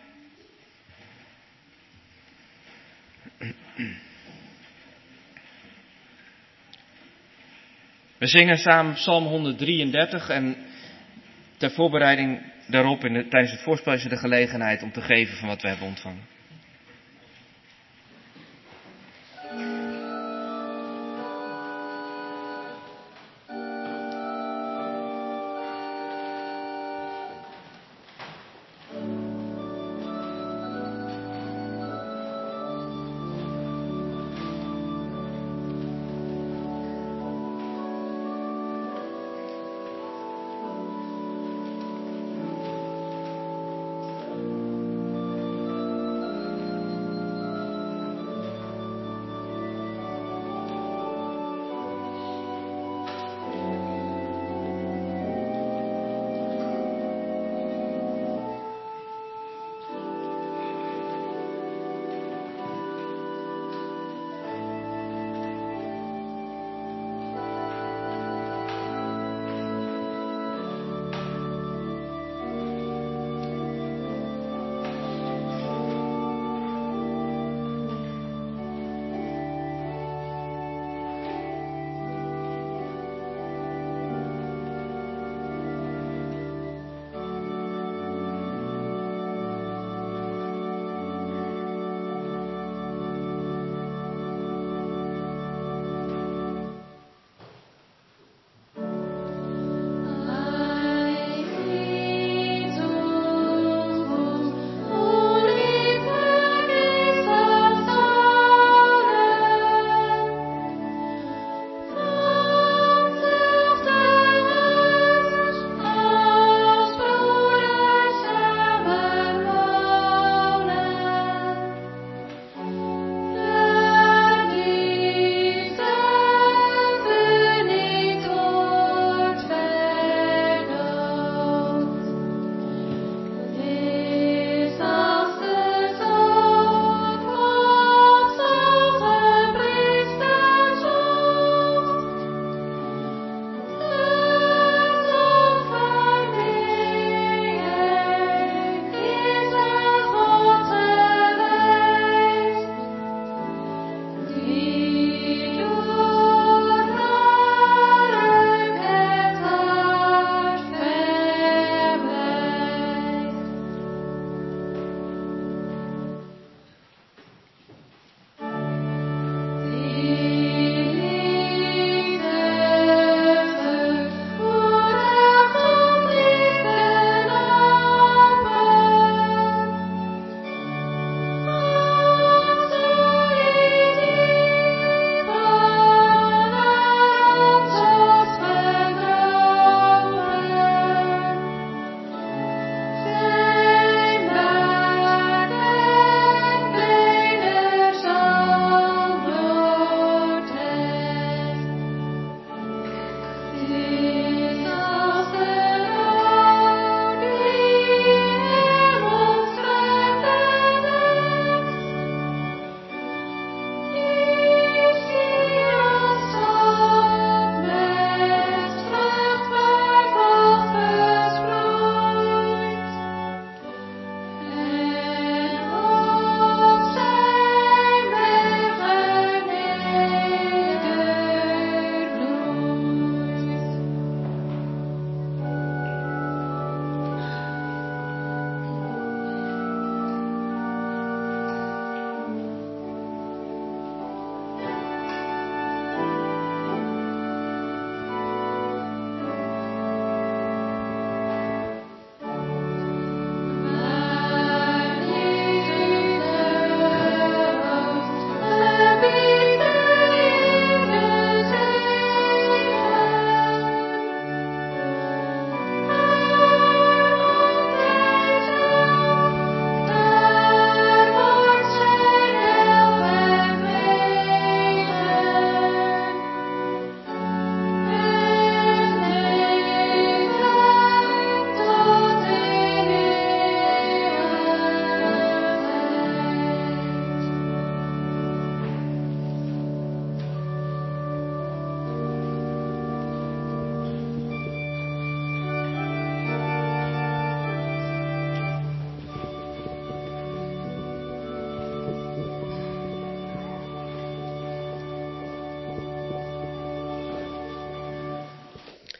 [SPEAKER 6] We zingen samen Psalm honderddrieëndertig en ter voorbereiding daarop in de, tijdens het voorspel is er de gelegenheid om te geven van wat we hebben ontvangen.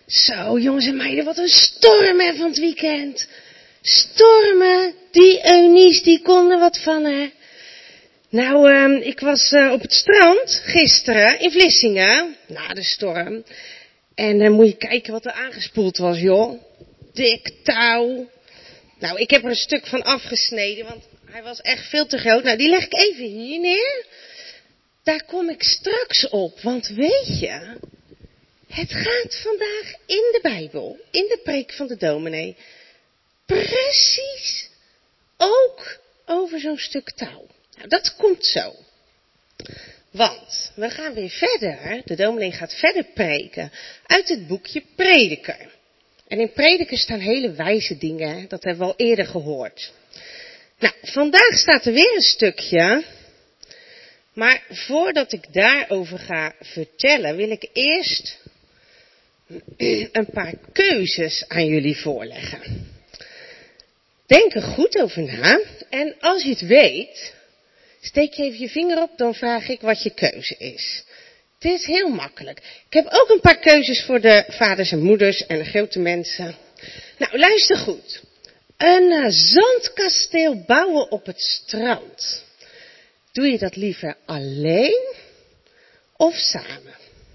[SPEAKER 7] Zo, jongens en meiden, wat een storm hè, van het weekend. Stormen, die Eunice, die kon er wat van hè. Nou, uh, ik was uh, op het strand gisteren in Vlissingen, na de storm. En dan uh, moet je kijken wat er aangespoeld was, joh. Dik touw. Nou, ik heb er een stuk van afgesneden, want hij was echt veel te groot. Nou, die leg ik even hier neer. Daar kom ik straks op, want weet je, het gaat vandaag in de Bijbel, in de preek van de dominee, precies ook over zo'n stuk touw. Nou, dat komt zo. Want we gaan weer verder, de dominee gaat verder preken uit het boekje Prediker. En in Prediker staan hele wijze dingen, hè? Dat hebben we al eerder gehoord. Nou, vandaag staat er weer een stukje. Maar voordat ik daarover ga vertellen, wil ik eerst een paar keuzes aan jullie voorleggen. Denk er goed over na. En als je het weet, steek je even je vinger op, dan vraag ik wat je keuze is. Het is heel makkelijk. Ik heb ook een paar keuzes voor de vaders en moeders en de grote mensen. Nou, luister goed. Een uh, zandkasteel bouwen op het strand. Doe je dat liever alleen of samen?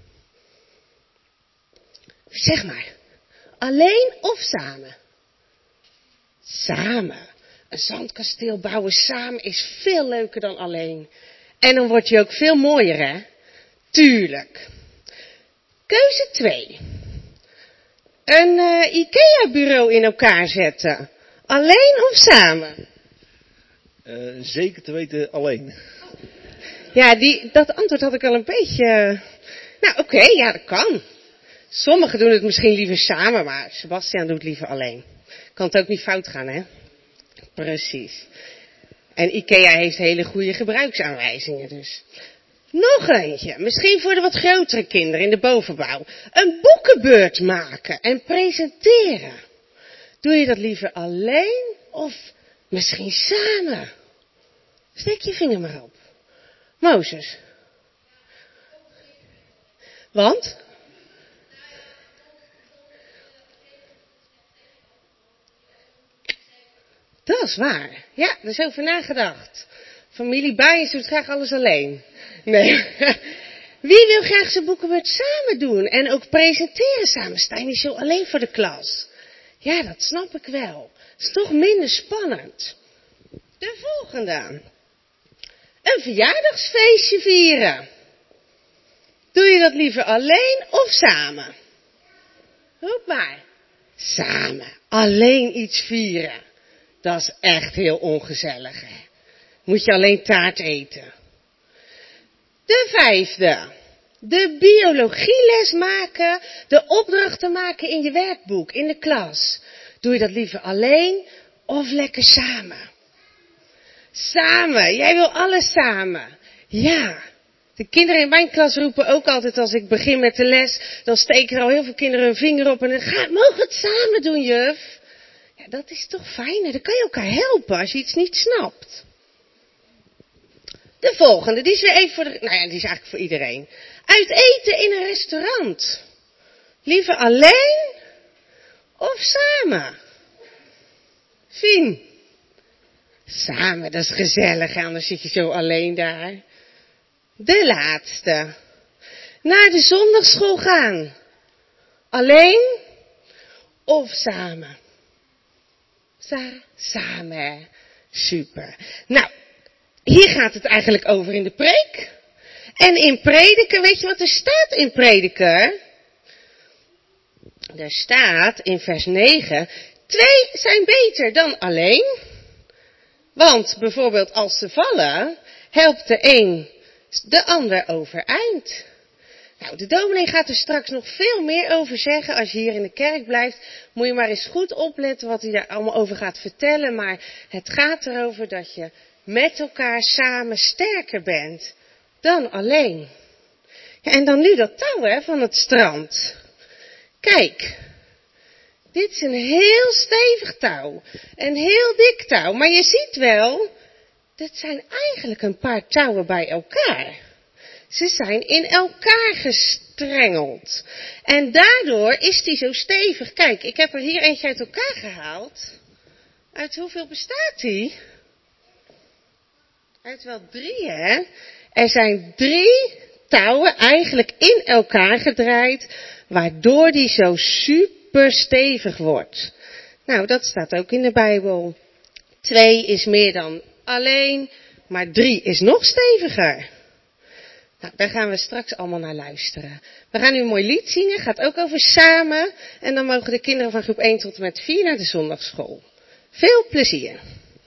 [SPEAKER 7] Zeg maar, alleen of samen? Samen. Een zandkasteel bouwen samen is veel leuker dan alleen. En dan word je ook veel mooier, hè? Tuurlijk. Keuze twee. Een uh, IKEA-bureau in elkaar zetten. Alleen of samen?
[SPEAKER 8] Uh, zeker te weten alleen.
[SPEAKER 7] Ja, die, dat antwoord had ik al een beetje... Nou, oké, okay, ja, dat kan. Sommigen doen het misschien liever samen, maar Sebastian doet liever alleen. Kan het ook niet fout gaan, hè? Precies. En IKEA heeft hele goede gebruiksaanwijzingen dus. Nog eentje, misschien voor de wat grotere kinderen in de bovenbouw. Een boekenbeurt maken en presenteren. Doe je dat liever alleen of misschien samen? Steek je vinger maar op. Mozes. Want? Dat is waar. Ja, er is over nagedacht. Familie Baaiens doet graag alles alleen. Nee. Wie wil graag zijn boekenbeurt samen doen en ook presenteren samen? Sta je niet zo alleen voor de klas? Ja, dat snap ik wel. Het is toch minder spannend. De volgende. Een verjaardagsfeestje vieren. Doe je dat liever alleen of samen? Roep maar. Samen. Alleen iets vieren. Dat is echt heel ongezellig, hè. Moet je alleen taart eten. De vijfde. De biologieles maken, de opdrachten maken in je werkboek, in de klas. Doe je dat liever alleen of lekker samen? Samen, jij wil alles samen. Ja, de kinderen in mijn klas roepen ook altijd als ik begin met de les, dan steken er al heel veel kinderen hun vinger op en dan gaat, mogen we het samen doen, juf? Ja, dat is toch fijner, dan kan je elkaar helpen als je iets niet snapt. De volgende, die is weer even voor de, nou ja, die is eigenlijk voor iedereen. Uit eten in een restaurant. Liever alleen of samen? Fien. Samen, dat is gezellig, anders zit je zo alleen daar. De laatste. Naar de zondagschool gaan. Alleen of samen? Sa- samen. Super. Nou, hier gaat het eigenlijk over in de preek. En in Prediker, weet je wat er staat in Prediker? Er staat in vers negen, twee zijn beter dan alleen. Want bijvoorbeeld als ze vallen, helpt de een de ander overeind. Nou, de dominee gaat er straks nog veel meer over zeggen. Als je hier in de kerk blijft, moet je maar eens goed opletten wat hij daar allemaal over gaat vertellen. Maar het gaat erover dat je met elkaar samen sterker bent dan alleen. Ja, en dan nu dat touw hè, van het strand. Kijk, dit is een heel stevig touw. Een heel dik touw. Maar je ziet wel, dit zijn eigenlijk een paar touwen bij elkaar. Ze zijn in elkaar gestrengeld. En daardoor is die zo stevig. Kijk, ik heb er hier eentje uit elkaar gehaald. Uit hoeveel bestaat die? Uit wel drie, hè? Er zijn drie touwen eigenlijk in elkaar gedraaid, waardoor die zo super stevig wordt. Nou, dat staat ook in de Bijbel. Twee is meer dan alleen, maar drie is nog steviger. Nou, daar gaan we straks allemaal naar luisteren. We gaan nu een mooi lied zingen, gaat ook over samen. En dan mogen de kinderen van groep één tot en met vier naar de zondagsschool. Veel plezier.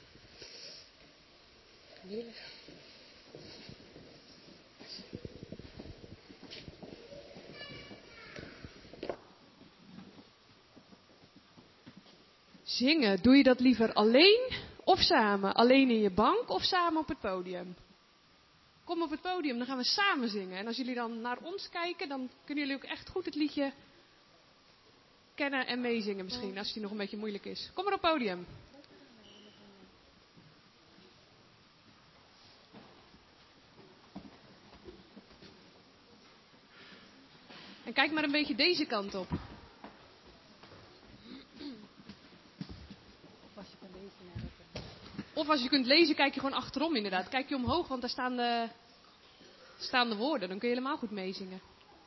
[SPEAKER 4] Zingen, doe je dat liever alleen of samen? Alleen in je bank of samen op het podium? Kom op het podium, dan gaan we samen zingen. En als jullie dan naar ons kijken, dan kunnen jullie ook echt goed het liedje kennen en meezingen misschien, als die nog een beetje moeilijk is. Kom maar op het podium. En kijk maar een beetje deze kant op. Of als je kunt lezen, kijk je gewoon achterom inderdaad. Kijk je omhoog, want daar staan de, staan de woorden. Dan kun je helemaal goed meezingen.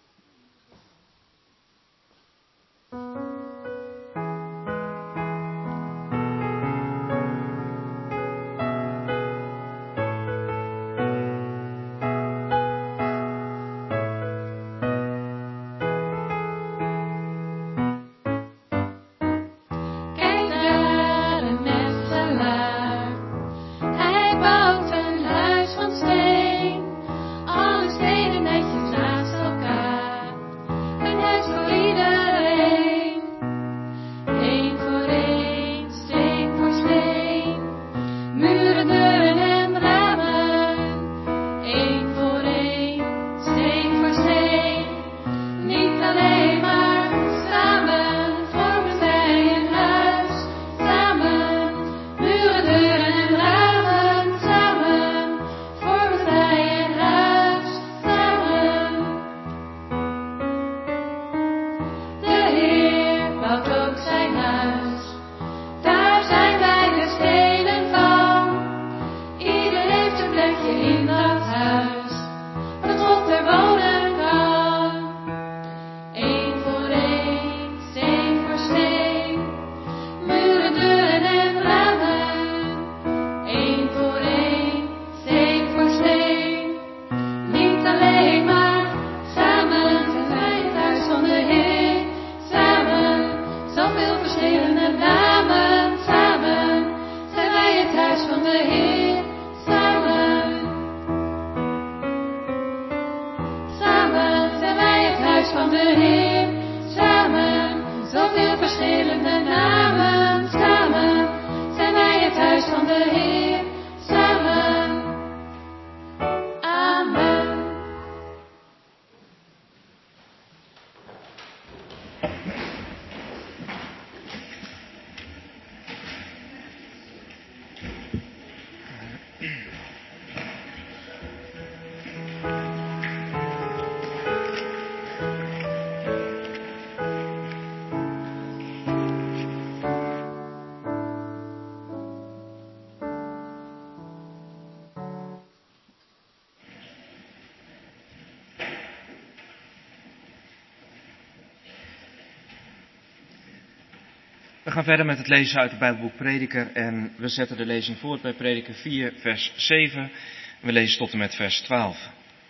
[SPEAKER 6] We gaan verder met het lezen uit het Bijbelboek Prediker en we zetten de lezing voort bij Prediker vier, vers zeven. We lezen tot en met vers twaalf.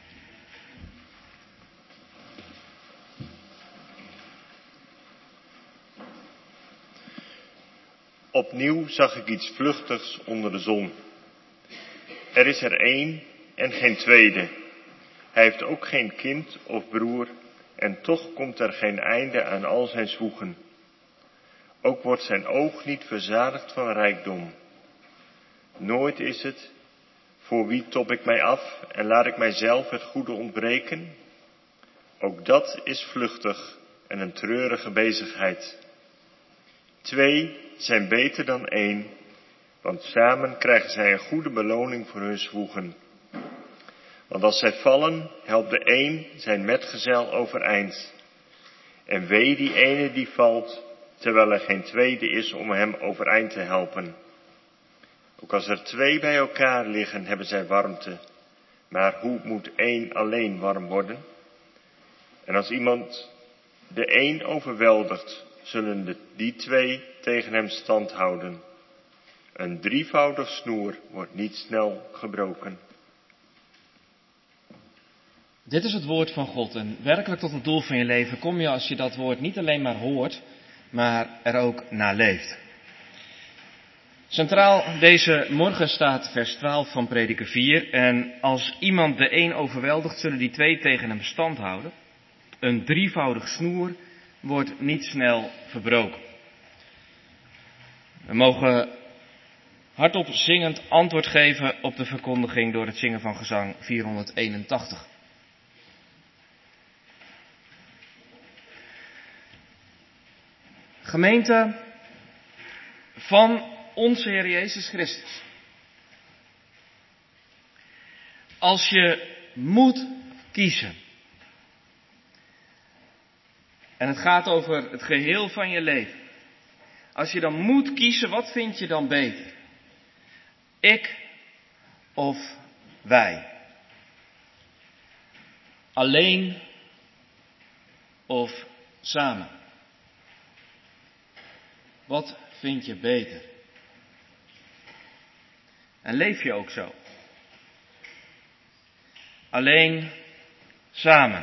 [SPEAKER 5] Opnieuw zag ik iets vluchtigs onder de zon. Er is er één en geen tweede. Hij heeft ook geen kind of broer en toch komt er geen einde aan al zijn zwoegen. Ook wordt zijn oog niet verzadigd van rijkdom. Nooit is het, voor wie top ik mij af en laat ik mijzelf het goede ontbreken? Ook dat is vluchtig en een treurige bezigheid. Twee zijn beter dan één, want samen krijgen zij een goede beloning voor hun zwoegen. Want als zij vallen, helpt de een zijn metgezel overeind. En wee die ene die valt, terwijl er geen tweede is om hem overeind te helpen. Ook als er twee bij elkaar liggen, hebben zij warmte. Maar hoe moet één alleen warm worden? En als iemand de een overweldigt, zullen de, die twee tegen hem stand houden. Een drievoudig snoer wordt niet snel gebroken.
[SPEAKER 6] Dit is het woord van God en werkelijk tot het doel van je leven kom je als je dat woord niet alleen maar hoort, maar er ook naar leeft. Centraal deze morgen staat vers twaalf van Prediker vier. En als iemand de een overweldigt, zullen die twee tegen hem stand houden. Een drievoudig snoer wordt niet snel verbroken. We mogen hardop zingend antwoord geven op de verkondiging door het zingen van gezang vierhonderdeenentachtig. Gemeente van onze Heer Jezus Christus. Als je moet kiezen. En het gaat over het geheel van je leven. Als je dan moet kiezen, wat vind je dan beter? Ik of wij? Alleen of samen? Wat vind je beter? En leef je ook zo? Alleen, samen.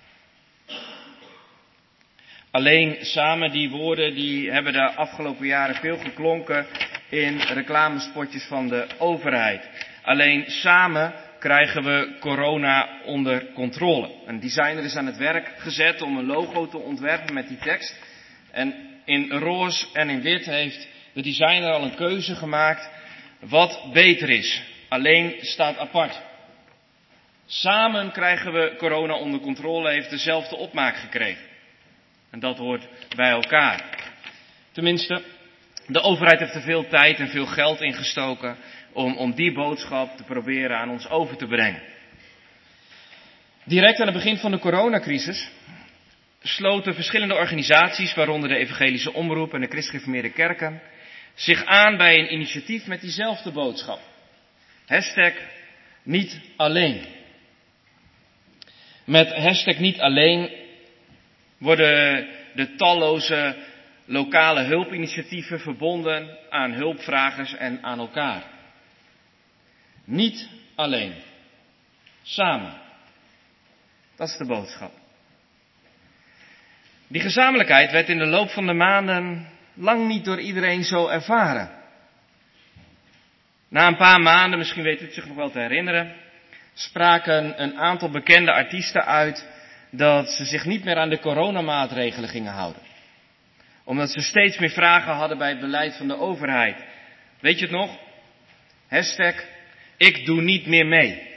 [SPEAKER 6] Alleen, samen, die woorden die hebben de afgelopen jaren veel geklonken in reclamespotjes van de overheid. Alleen, samen krijgen we corona onder controle. Een designer is aan het werk gezet om een logo te ontwerpen met die tekst. En in roze en in wit heeft de designer al een keuze gemaakt wat beter is. Alleen staat apart. Samen krijgen we corona onder controle, heeft dezelfde opmaak gekregen. En dat hoort bij elkaar. Tenminste, de overheid heeft er veel tijd en veel geld in gestoken om, om die boodschap te proberen aan ons over te brengen. Direct aan het begin van de coronacrisis sloten verschillende organisaties, waaronder de Evangelische Omroep en de Christgereformeerde Kerken, zich aan bij een initiatief met diezelfde boodschap. Hashtag niet alleen. Met hashtag niet alleen worden de talloze lokale hulpinitiatieven verbonden aan hulpvragers en aan elkaar. Niet alleen. Samen. Dat is de boodschap. Die gezamenlijkheid werd in de loop van de maanden lang niet door iedereen zo ervaren. Na een paar maanden, misschien weet u het zich nog wel te herinneren, spraken een aantal bekende artiesten uit dat ze zich niet meer aan de coronamaatregelen gingen houden. Omdat ze steeds meer vragen hadden bij het beleid van de overheid. Weet je het nog? Hashtag, ik doe niet meer mee.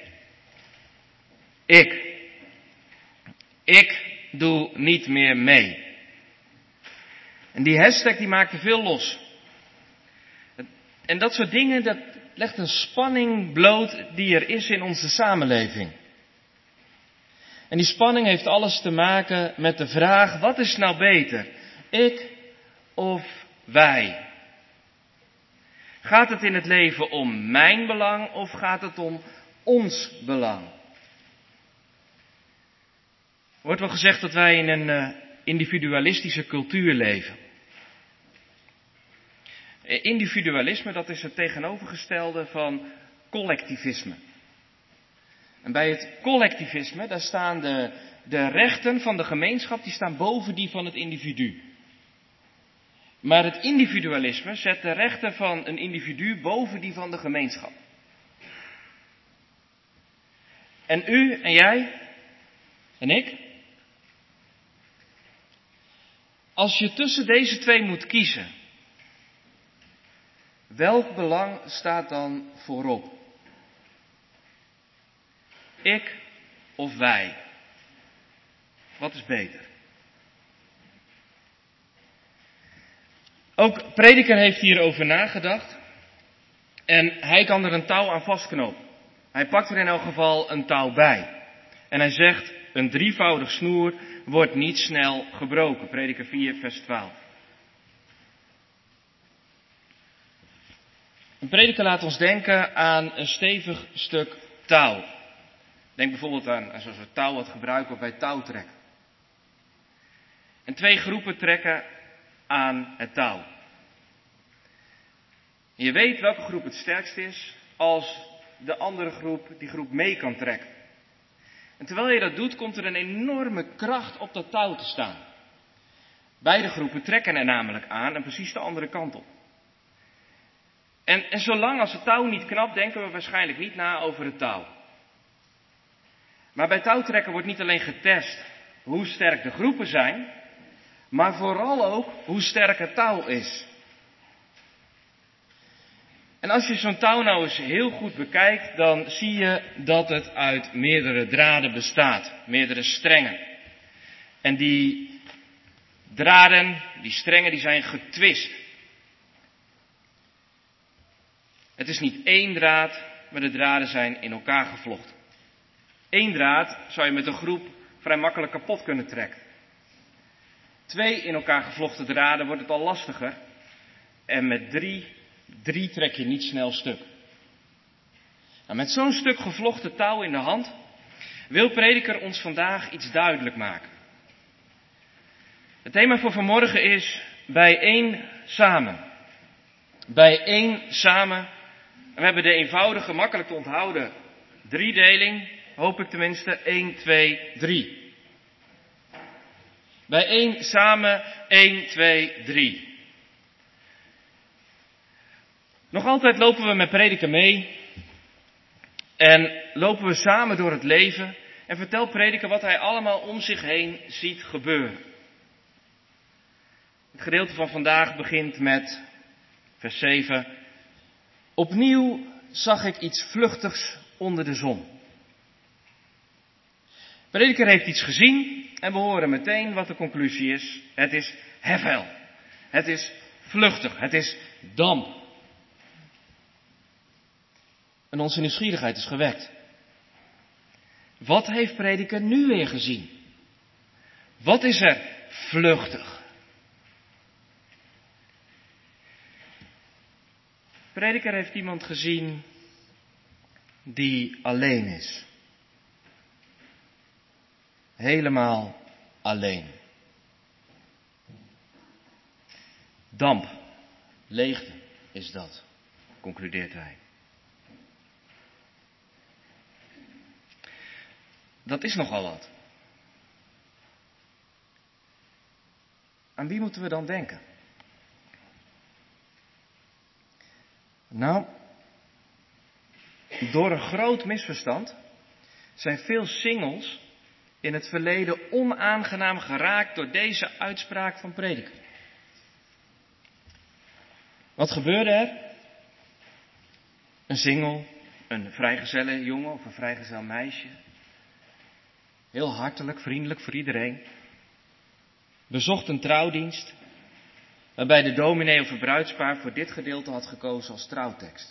[SPEAKER 6] Ik. Ik doe niet meer mee. En die hashtag die maakte veel los. En dat soort dingen, dat legt een spanning bloot die er is in onze samenleving. En die spanning heeft alles te maken met de vraag, wat is nou beter? Ik of wij? Gaat het in het leven om mijn belang of gaat het om ons belang? Er wordt wel gezegd dat wij in een uh, individualistische cultuur leven. Individualisme, dat is het tegenovergestelde van collectivisme. En bij het collectivisme, daar staan de, de rechten van de gemeenschap, die staan boven die van het individu. Maar het individualisme zet de rechten van een individu boven die van de gemeenschap. En u en jij en ik? Als je tussen deze twee moet kiezen, welk belang staat dan voorop? Ik of wij? Wat is beter? Ook Prediker heeft hierover nagedacht en hij kan er een touw aan vastknopen. Hij pakt er in elk geval een touw bij. En hij zegt, een drievoudig snoer wordt niet snel gebroken. Prediker vier, vers twaalf. Een prediker laat ons denken aan een stevig stuk touw. Denk bijvoorbeeld aan, aan zo'n soort touw wat gebruiken we bij touwtrekken. En twee groepen trekken aan het touw. En je weet welke groep het sterkst is als de andere groep die groep mee kan trekken. En terwijl je dat doet, komt er een enorme kracht op dat touw te staan. Beide groepen trekken er namelijk aan en precies de andere kant op. En, en zolang als het touw niet knapt, denken we waarschijnlijk niet na over het touw. Maar bij touwtrekken wordt niet alleen getest hoe sterk de groepen zijn, maar vooral ook hoe sterk het touw is. En als je zo'n touw nou eens heel goed bekijkt, dan zie je dat het uit meerdere draden bestaat, meerdere strengen. En die draden, die strengen, die zijn getwist. Het is niet één draad, maar de draden zijn in elkaar gevlochten. Eén draad zou je met een groep vrij makkelijk kapot kunnen trekken. Twee in elkaar gevlochten draden wordt het al lastiger. En met drie, drie trek je niet snel stuk. Nou, met zo'n stuk gevlochten touw in de hand wil prediker ons vandaag iets duidelijk maken. Het thema voor vanmorgen is bijeen samen. Bijeen samen. En we hebben de eenvoudige, makkelijk te onthouden driedeling, hoop ik tenminste, één, twee, drie. Bijeen samen, één, twee, drie. Nog altijd lopen we met prediker mee en lopen we samen door het leven en vertelt prediker wat hij allemaal om zich heen ziet gebeuren. Het gedeelte van vandaag begint met vers zeven. Opnieuw zag ik iets vluchtigs onder de zon. Prediker heeft iets gezien en we horen meteen wat de conclusie is. Het is hefel. Het is vluchtig. Het is damp. En onze nieuwsgierigheid is gewekt. Wat heeft prediker nu weer gezien? Wat is er vluchtig? Prediker heeft iemand gezien die alleen is. Helemaal alleen. Damp, leegte is dat, concludeert hij. Dat is nogal wat. Aan wie moeten we dan denken? Nou, door een groot misverstand zijn veel singles in het verleden onaangenaam geraakt door deze uitspraak van prediker. Wat gebeurde er? Een single, een vrijgezelle jongen of een vrijgezel meisje, heel hartelijk, vriendelijk voor iedereen, bezocht een trouwdienst waarbij de dominee of het bruidspaar voor dit gedeelte had gekozen als trouwtekst.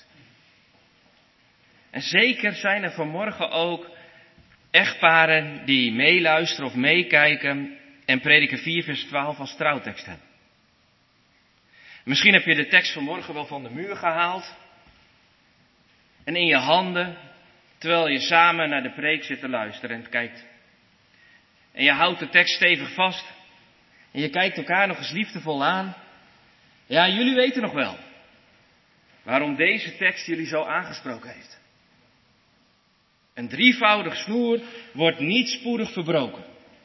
[SPEAKER 6] En zeker zijn er vanmorgen ook echtparen die meeluisteren of meekijken en prediker vier vers twaalf als trouwtekst hebben. Misschien heb je de tekst vanmorgen wel van de muur gehaald en in je handen, terwijl je samen naar de preek zit te luisteren en kijkt. En je houdt de tekst stevig vast en je kijkt elkaar nog eens liefdevol aan. Ja, jullie weten nog wel waarom deze tekst jullie zo aangesproken heeft. Een drievoudig snoer wordt niet spoedig verbroken.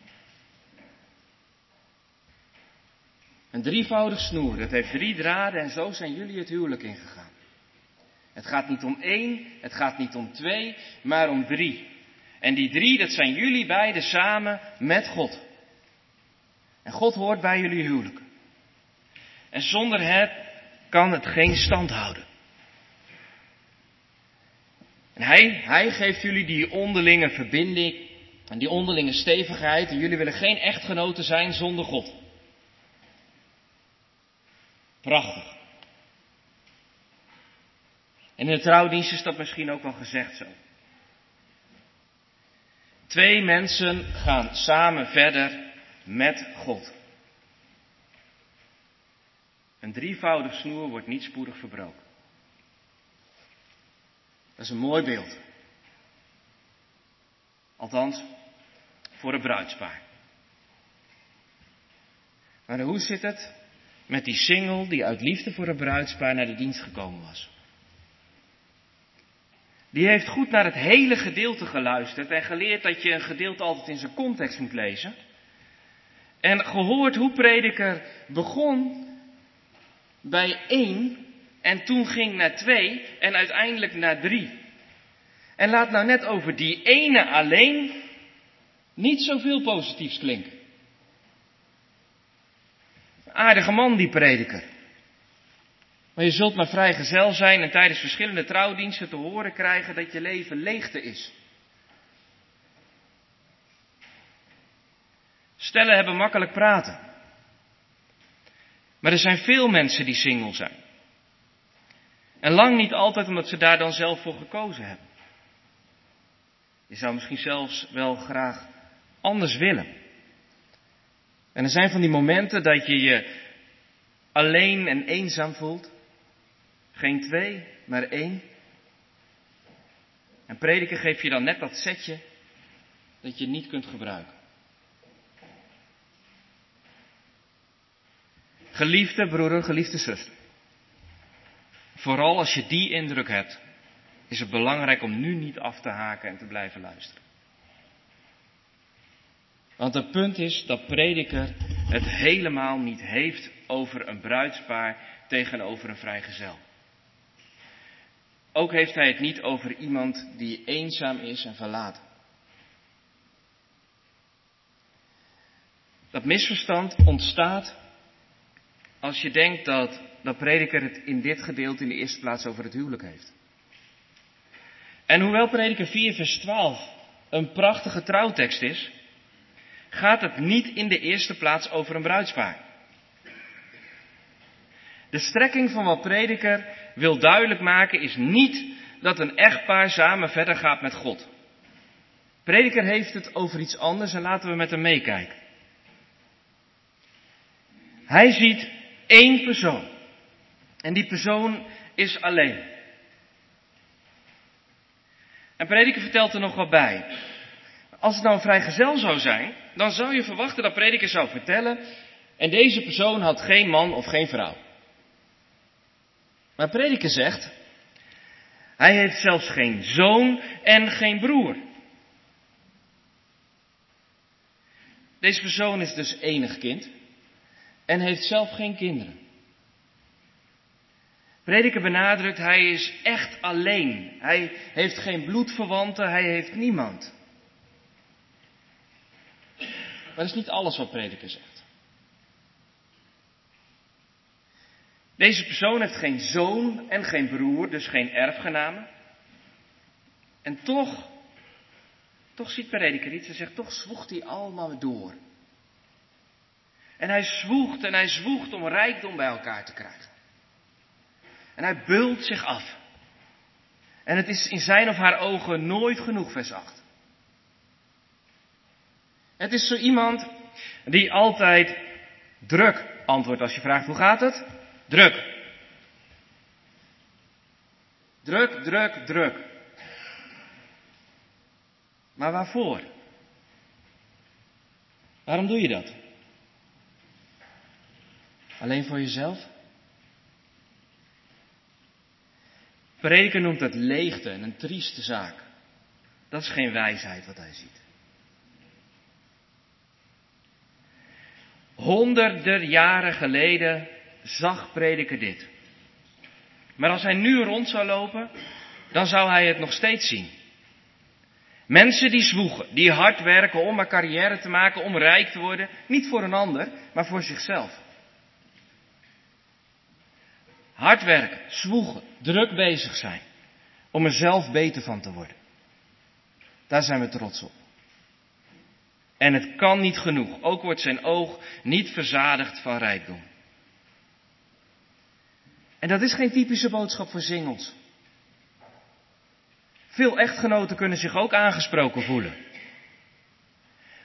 [SPEAKER 6] Een drievoudig snoer, dat heeft drie draden en zo zijn jullie het huwelijk ingegaan. Het gaat niet om één, het gaat niet om twee, maar om drie. En die drie, dat zijn jullie beiden samen met God. En God hoort bij jullie huwelijk. En zonder het kan het geen stand houden. En hij, hij geeft jullie die onderlinge verbinding en die onderlinge stevigheid. En jullie willen geen echtgenoten zijn zonder God. Prachtig. En in de trouwdienst is dat misschien ook wel gezegd zo. Twee mensen gaan samen verder met God. Een drievoudig snoer wordt niet spoedig verbroken. Dat is een mooi beeld. Althans, voor een bruidspaar. Maar hoe zit het met die single die uit liefde voor een bruidspaar naar de dienst gekomen was? Die heeft goed naar het hele gedeelte geluisterd en geleerd dat je een gedeelte altijd in zijn context moet lezen. En gehoord hoe prediker begon bij één en toen ging naar twee en uiteindelijk naar drie. En laat nou net over die ene alleen niet zoveel positiefs klinken. Een aardige man die prediker. Maar je zult maar vrijgezel zijn en tijdens verschillende trouwdiensten te horen krijgen dat je leven leegte is. Stellen hebben makkelijk praten. Maar er zijn veel mensen die single zijn. En lang niet altijd omdat ze daar dan zelf voor gekozen hebben. Je zou misschien zelfs wel graag anders willen. En er zijn van die momenten dat je je alleen en eenzaam voelt. Geen twee, maar één. En prediker geeft je dan net dat setje dat je niet kunt gebruiken. Geliefde broeder, geliefde zuster. Vooral als je die indruk hebt, is het belangrijk om nu niet af te haken en te blijven luisteren. Want het punt is dat prediker het helemaal niet heeft over een bruidspaar tegenover een vrijgezel. Ook heeft hij het niet over iemand die eenzaam is en verlaten. Dat misverstand ontstaat als je denkt dat, dat prediker het in dit gedeelte in de eerste plaats over het huwelijk heeft. En hoewel prediker vier vers twaalf een prachtige trouwtekst is, gaat het niet in de eerste plaats over een bruidspaar. De strekking van wat prediker wil duidelijk maken is niet dat een echtpaar samen verder gaat met God. Prediker heeft het over iets anders en laten we met hem meekijken. Hij ziet één persoon. En die persoon is alleen. En prediker vertelt er nog wat bij. Als het nou een vrijgezel zou zijn, dan zou je verwachten dat prediker zou vertellen, en deze persoon had geen man of geen vrouw. Maar prediker zegt, hij heeft zelfs geen zoon en geen broer. Deze persoon is dus enig kind en heeft zelf geen kinderen. Prediker benadrukt, hij is echt alleen. Hij heeft geen bloedverwanten, hij heeft niemand. Maar dat is niet alles wat prediker zegt. Deze persoon heeft geen zoon en geen broer, dus geen erfgenamen. En toch, toch ziet prediker iets en zegt, toch zwoegt hij allemaal door. En hij zwoegt en hij zwoegt om rijkdom bij elkaar te krijgen. En hij beult zich af. En het is in zijn of haar ogen nooit genoeg, vers acht. Het is zo iemand die altijd druk antwoordt als je vraagt, hoe gaat het? Druk. Druk, druk, druk. Maar waarvoor? Waarom doe je dat? Alleen voor jezelf? Prediker noemt het leegte en een trieste zaak. Dat is geen wijsheid wat hij ziet. Honderden jaren geleden zag prediker dit. Maar als hij nu rond zou lopen, dan zou hij het nog steeds zien. Mensen die zwoegen, die hard werken om een carrière te maken, om rijk te worden. Niet voor een ander, maar voor zichzelf. Hard werken, zwoegen, druk bezig zijn. Om er zelf beter van te worden. Daar zijn we trots op. En het kan niet genoeg. Ook wordt zijn oog niet verzadigd van rijkdom. En dat is geen typische boodschap voor singles. Veel echtgenoten kunnen zich ook aangesproken voelen.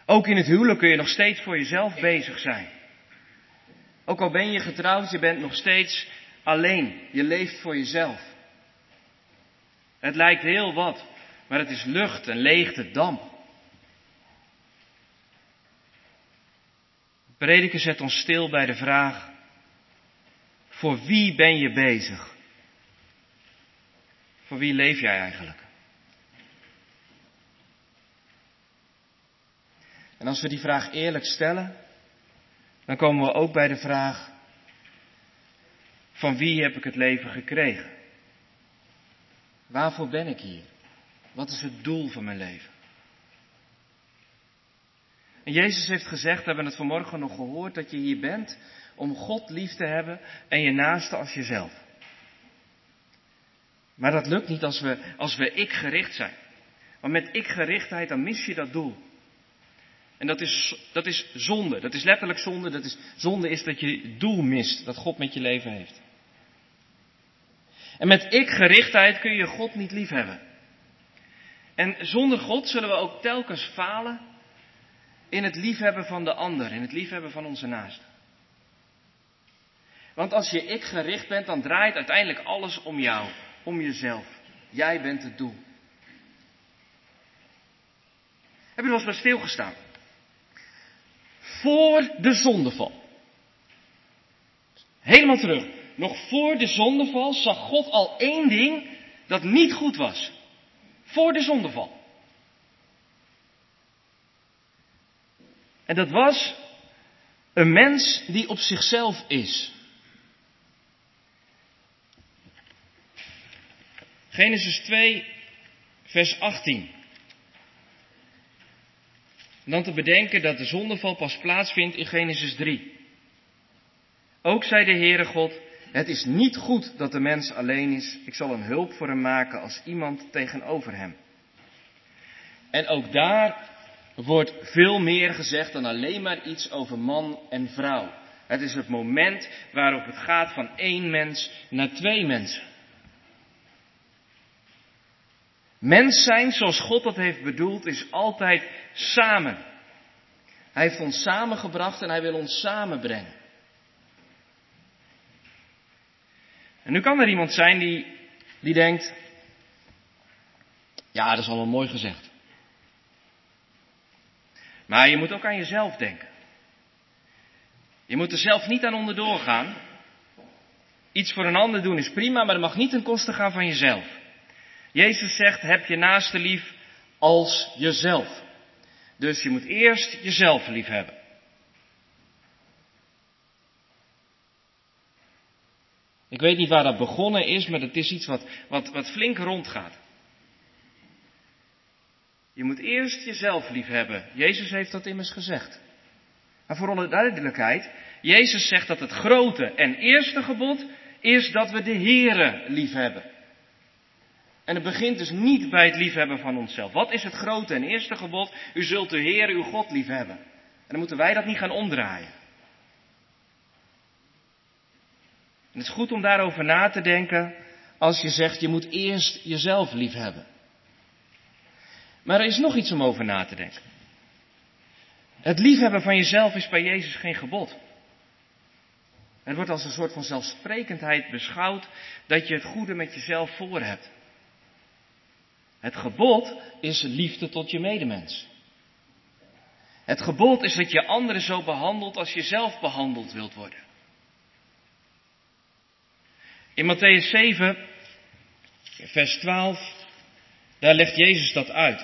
[SPEAKER 6] Ook in het huwelijk kun je nog steeds voor jezelf bezig zijn. Ook al ben je getrouwd, je bent nog steeds alleen. Je leeft voor jezelf. Het lijkt heel wat, maar het is lucht en leegte, damp. De prediker zet ons stil bij de vraag: voor wie ben je bezig? Voor wie leef jij eigenlijk? En als we die vraag eerlijk stellen, dan komen we ook bij de vraag: van wie heb ik het leven gekregen? Waarvoor ben ik hier? Wat is het doel van mijn leven? En Jezus heeft gezegd, we hebben het vanmorgen nog gehoord, dat je hier bent om God lief te hebben en je naaste als jezelf. Maar dat lukt niet als we, als we ik-gericht zijn. Want met ik-gerichtheid dan mis je dat doel. En dat is, dat is zonde. Dat is letterlijk zonde. Dat is, zonde is dat je het doel mist dat God met je leven heeft. En met ik-gerichtheid kun je God niet lief hebben. En zonder God zullen we ook telkens falen in het liefhebben van de ander, in het liefhebben van onze naaste. Want als je ik-gericht bent, dan draait uiteindelijk alles om jou, om jezelf. Jij bent het doel. Heb je er wel eens bij stilgestaan? Voor de zondeval. Helemaal terug. Nog voor de zondeval zag God al één ding dat niet goed was. Voor de zondeval. En dat was een mens die op zichzelf is. Genesis twee, vers achttien. En dan te bedenken dat de zondeval pas plaatsvindt in Genesis drie. Ook zei de Heere God: het is niet goed dat de mens alleen is. Ik zal een hulp voor hem maken als iemand tegenover hem. En ook daar wordt veel meer gezegd dan alleen maar iets over man en vrouw. Het is het moment waarop het gaat van één mens naar twee mensen. Mens zijn zoals God dat heeft bedoeld is altijd samen. Hij heeft ons samengebracht en hij wil ons samenbrengen. En nu kan er iemand zijn die, die denkt: ja, dat is allemaal mooi gezegd. Maar je moet ook aan jezelf denken. Je moet er zelf niet aan onderdoor gaan. Iets voor een ander doen is prima, maar dat mag niet ten koste gaan van jezelf. Jezus zegt: heb je naaste lief als jezelf. Dus je moet eerst jezelf lief hebben. Ik weet niet waar dat begonnen is, maar het is iets wat, wat, wat flink rondgaat. Je moet eerst jezelf lief hebben. Jezus heeft dat immers gezegd. Maar voor alle duidelijkheid, Jezus zegt dat het grote en eerste gebod is dat we de Heere lief hebben. En het begint dus niet bij het liefhebben van onszelf. Wat is het grote en eerste gebod? U zult de Heere uw God lief hebben. En dan moeten wij dat niet gaan omdraaien. En het is goed om daarover na te denken als je zegt je moet eerst jezelf lief hebben. Maar er is nog iets om over na te denken. Het liefhebben van jezelf is bij Jezus geen gebod. Het wordt als een soort van zelfsprekendheid beschouwd dat je het goede met jezelf voor hebt. Het gebod is liefde tot je medemens. Het gebod is dat je anderen zo behandelt als je zelf behandeld wilt worden. In Matthäus zeven, vers twaalf, daar legt Jezus dat uit.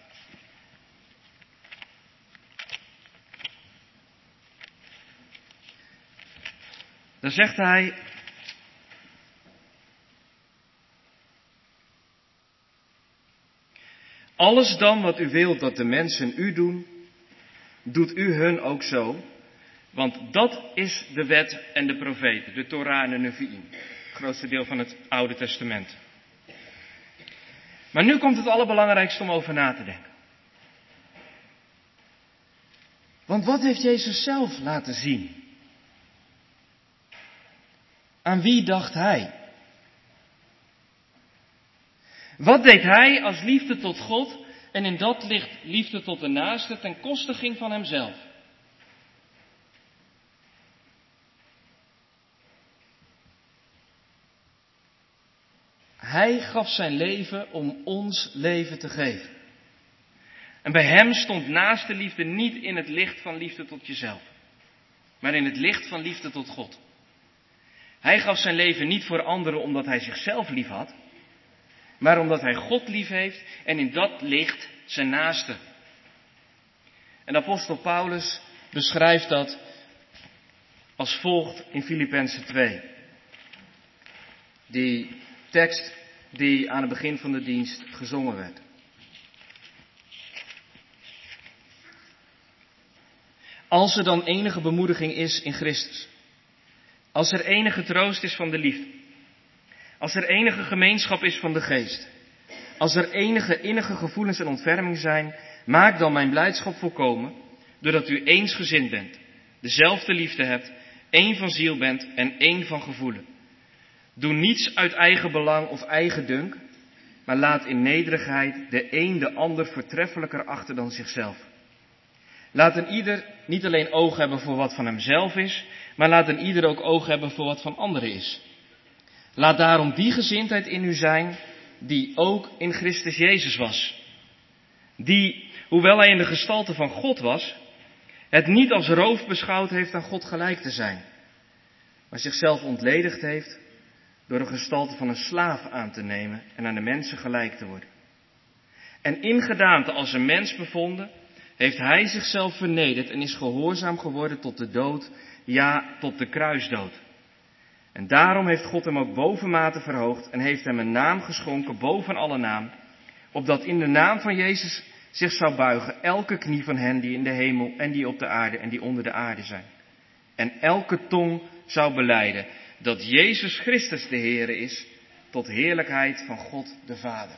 [SPEAKER 6] Dan zegt hij: alles dan wat u wilt dat de mensen u doen, doet u hun ook zo. Want dat is de wet en de profeten, de Torah en de Nevi'im. Het grootste deel van het Oude Testament. Maar nu komt het allerbelangrijkste om over na te denken. Want wat heeft Jezus zelf laten zien? Aan wie dacht hij? Wat deed hij als liefde tot God En in dat ligt liefde tot de naaste ten koste ging van hemzelf. Hij gaf zijn leven om ons leven te geven. En bij hem stond naaste liefde niet in het licht van liefde tot jezelf, maar in het licht van liefde tot God. Hij gaf zijn leven niet voor anderen omdat hij zichzelf lief had, maar omdat hij God lief heeft en in dat licht zijn naaste. En de apostel Paulus beschrijft dat als volgt in Filippenzen twee. Die tekst die aan het begin van de dienst gezongen werd. Als er dan enige bemoediging is in Christus, als er enige troost is van de liefde, als er enige gemeenschap is van de geest, als er enige innige gevoelens en ontferming zijn, maak dan mijn blijdschap volkomen, doordat u eensgezind bent, dezelfde liefde hebt, één van ziel bent en één van gevoelen. Doe niets uit eigen belang of eigen dunk, maar laat in nederigheid de een de ander voortreffelijker achten dan zichzelf. Laat een ieder niet alleen oog hebben voor wat van hemzelf is, maar laat een ieder ook oog hebben voor wat van anderen is. Laat daarom die gezindheid in u zijn, die ook in Christus Jezus was. Die, hoewel hij in de gestalte van God was, het niet als roof beschouwd heeft aan God gelijk te zijn, maar zichzelf ontledigd heeft door de gestalte van een slaaf aan te nemen en aan de mensen gelijk te worden. En in gedaante als een mens bevonden, heeft hij zichzelf vernederd en is gehoorzaam geworden tot de dood, ja, tot de kruisdood. En daarom heeft God hem ook bovenmate verhoogd en heeft hem een naam geschonken boven alle naam, opdat in de naam van Jezus zich zou buigen elke knie van hen die in de hemel en die op de aarde en die onder de aarde zijn. En elke tong zou belijden dat Jezus Christus de Heere is, tot heerlijkheid van God de Vader.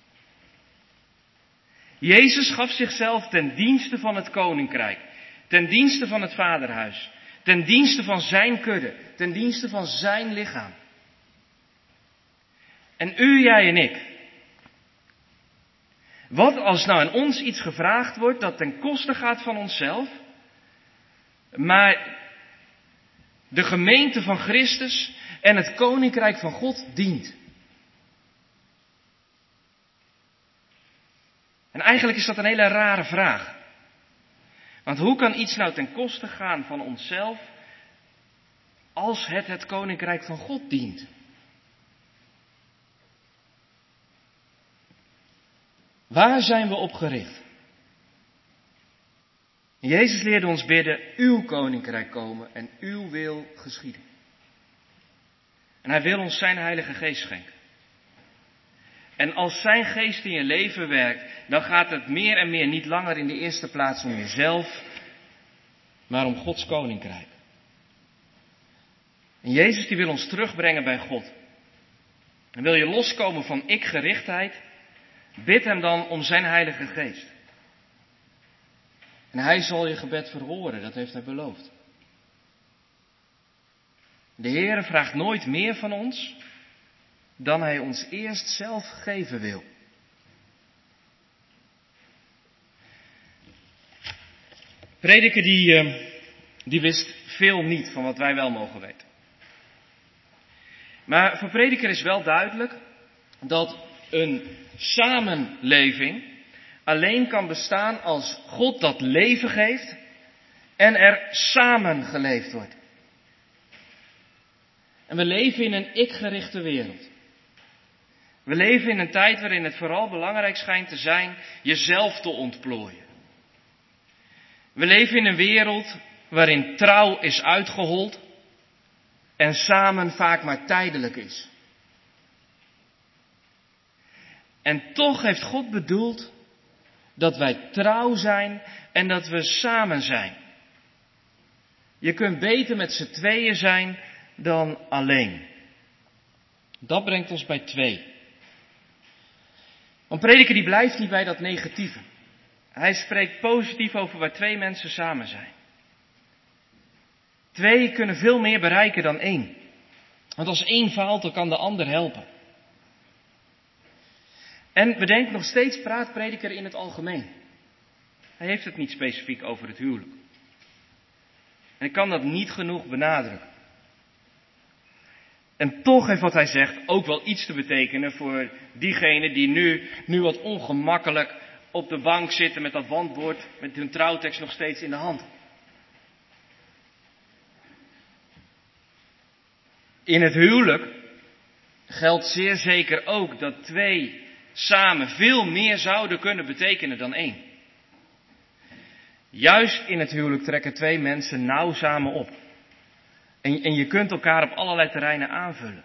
[SPEAKER 6] Jezus gaf zichzelf ten dienste van het koninkrijk, ten dienste van het vaderhuis, ten dienste van zijn kudde, ten dienste van zijn lichaam. En u, jij en ik. Wat als nou aan ons iets gevraagd wordt dat ten koste gaat van onszelf, maar de gemeente van Christus en het koninkrijk van God dient? En eigenlijk is dat een hele rare vraag. Want hoe kan iets nou ten koste gaan van onszelf als het het koninkrijk van God dient? Waar zijn we op gericht? Jezus leerde ons bidden, uw koninkrijk komen en uw wil geschieden. En hij wil ons zijn Heilige Geest schenken. En als zijn geest in je leven werkt, dan gaat het meer en meer niet langer in de eerste plaats om jezelf, maar om Gods koninkrijk. En Jezus die wil ons terugbrengen bij God. En wil je loskomen van ik-gerichtheid, bid hem dan om zijn Heilige Geest. En hij zal je gebed verhoren, dat heeft hij beloofd. De Heere vraagt nooit meer van ons dan hij ons eerst zelf geven wil. Prediker die, die wist veel niet van wat wij wel mogen weten. Maar voor Prediker is wel duidelijk dat een samenleving alleen kan bestaan als God dat leven geeft en er samen geleefd wordt. En we leven in een ik-gerichte wereld. We leven in een tijd waarin het vooral belangrijk schijnt te zijn jezelf te ontplooien. We leven in een wereld waarin trouw is uitgehold en samen vaak maar tijdelijk is. En toch heeft God bedoeld dat wij trouw zijn en dat we samen zijn. Je kunt beter met z'n tweeën zijn dan alleen. Dat brengt ons bij twee. Want Prediker die blijft niet bij dat negatieve. Hij spreekt positief over waar twee mensen samen zijn. Twee kunnen veel meer bereiken dan één. Want als één faalt, dan kan de ander helpen. En bedenk, nog steeds praat prediker in het algemeen. Hij heeft het niet specifiek over het huwelijk. En ik kan dat niet genoeg benadrukken. En toch heeft wat hij zegt ook wel iets te betekenen voor diegenen die nu, nu wat ongemakkelijk op de bank zitten met dat wandwoord, met hun trouwtekst nog steeds in de hand. In het huwelijk geldt zeer zeker ook dat twee samen veel meer zouden kunnen betekenen dan één. Juist in het huwelijk trekken twee mensen nauw samen op. En, en je kunt elkaar op allerlei terreinen aanvullen.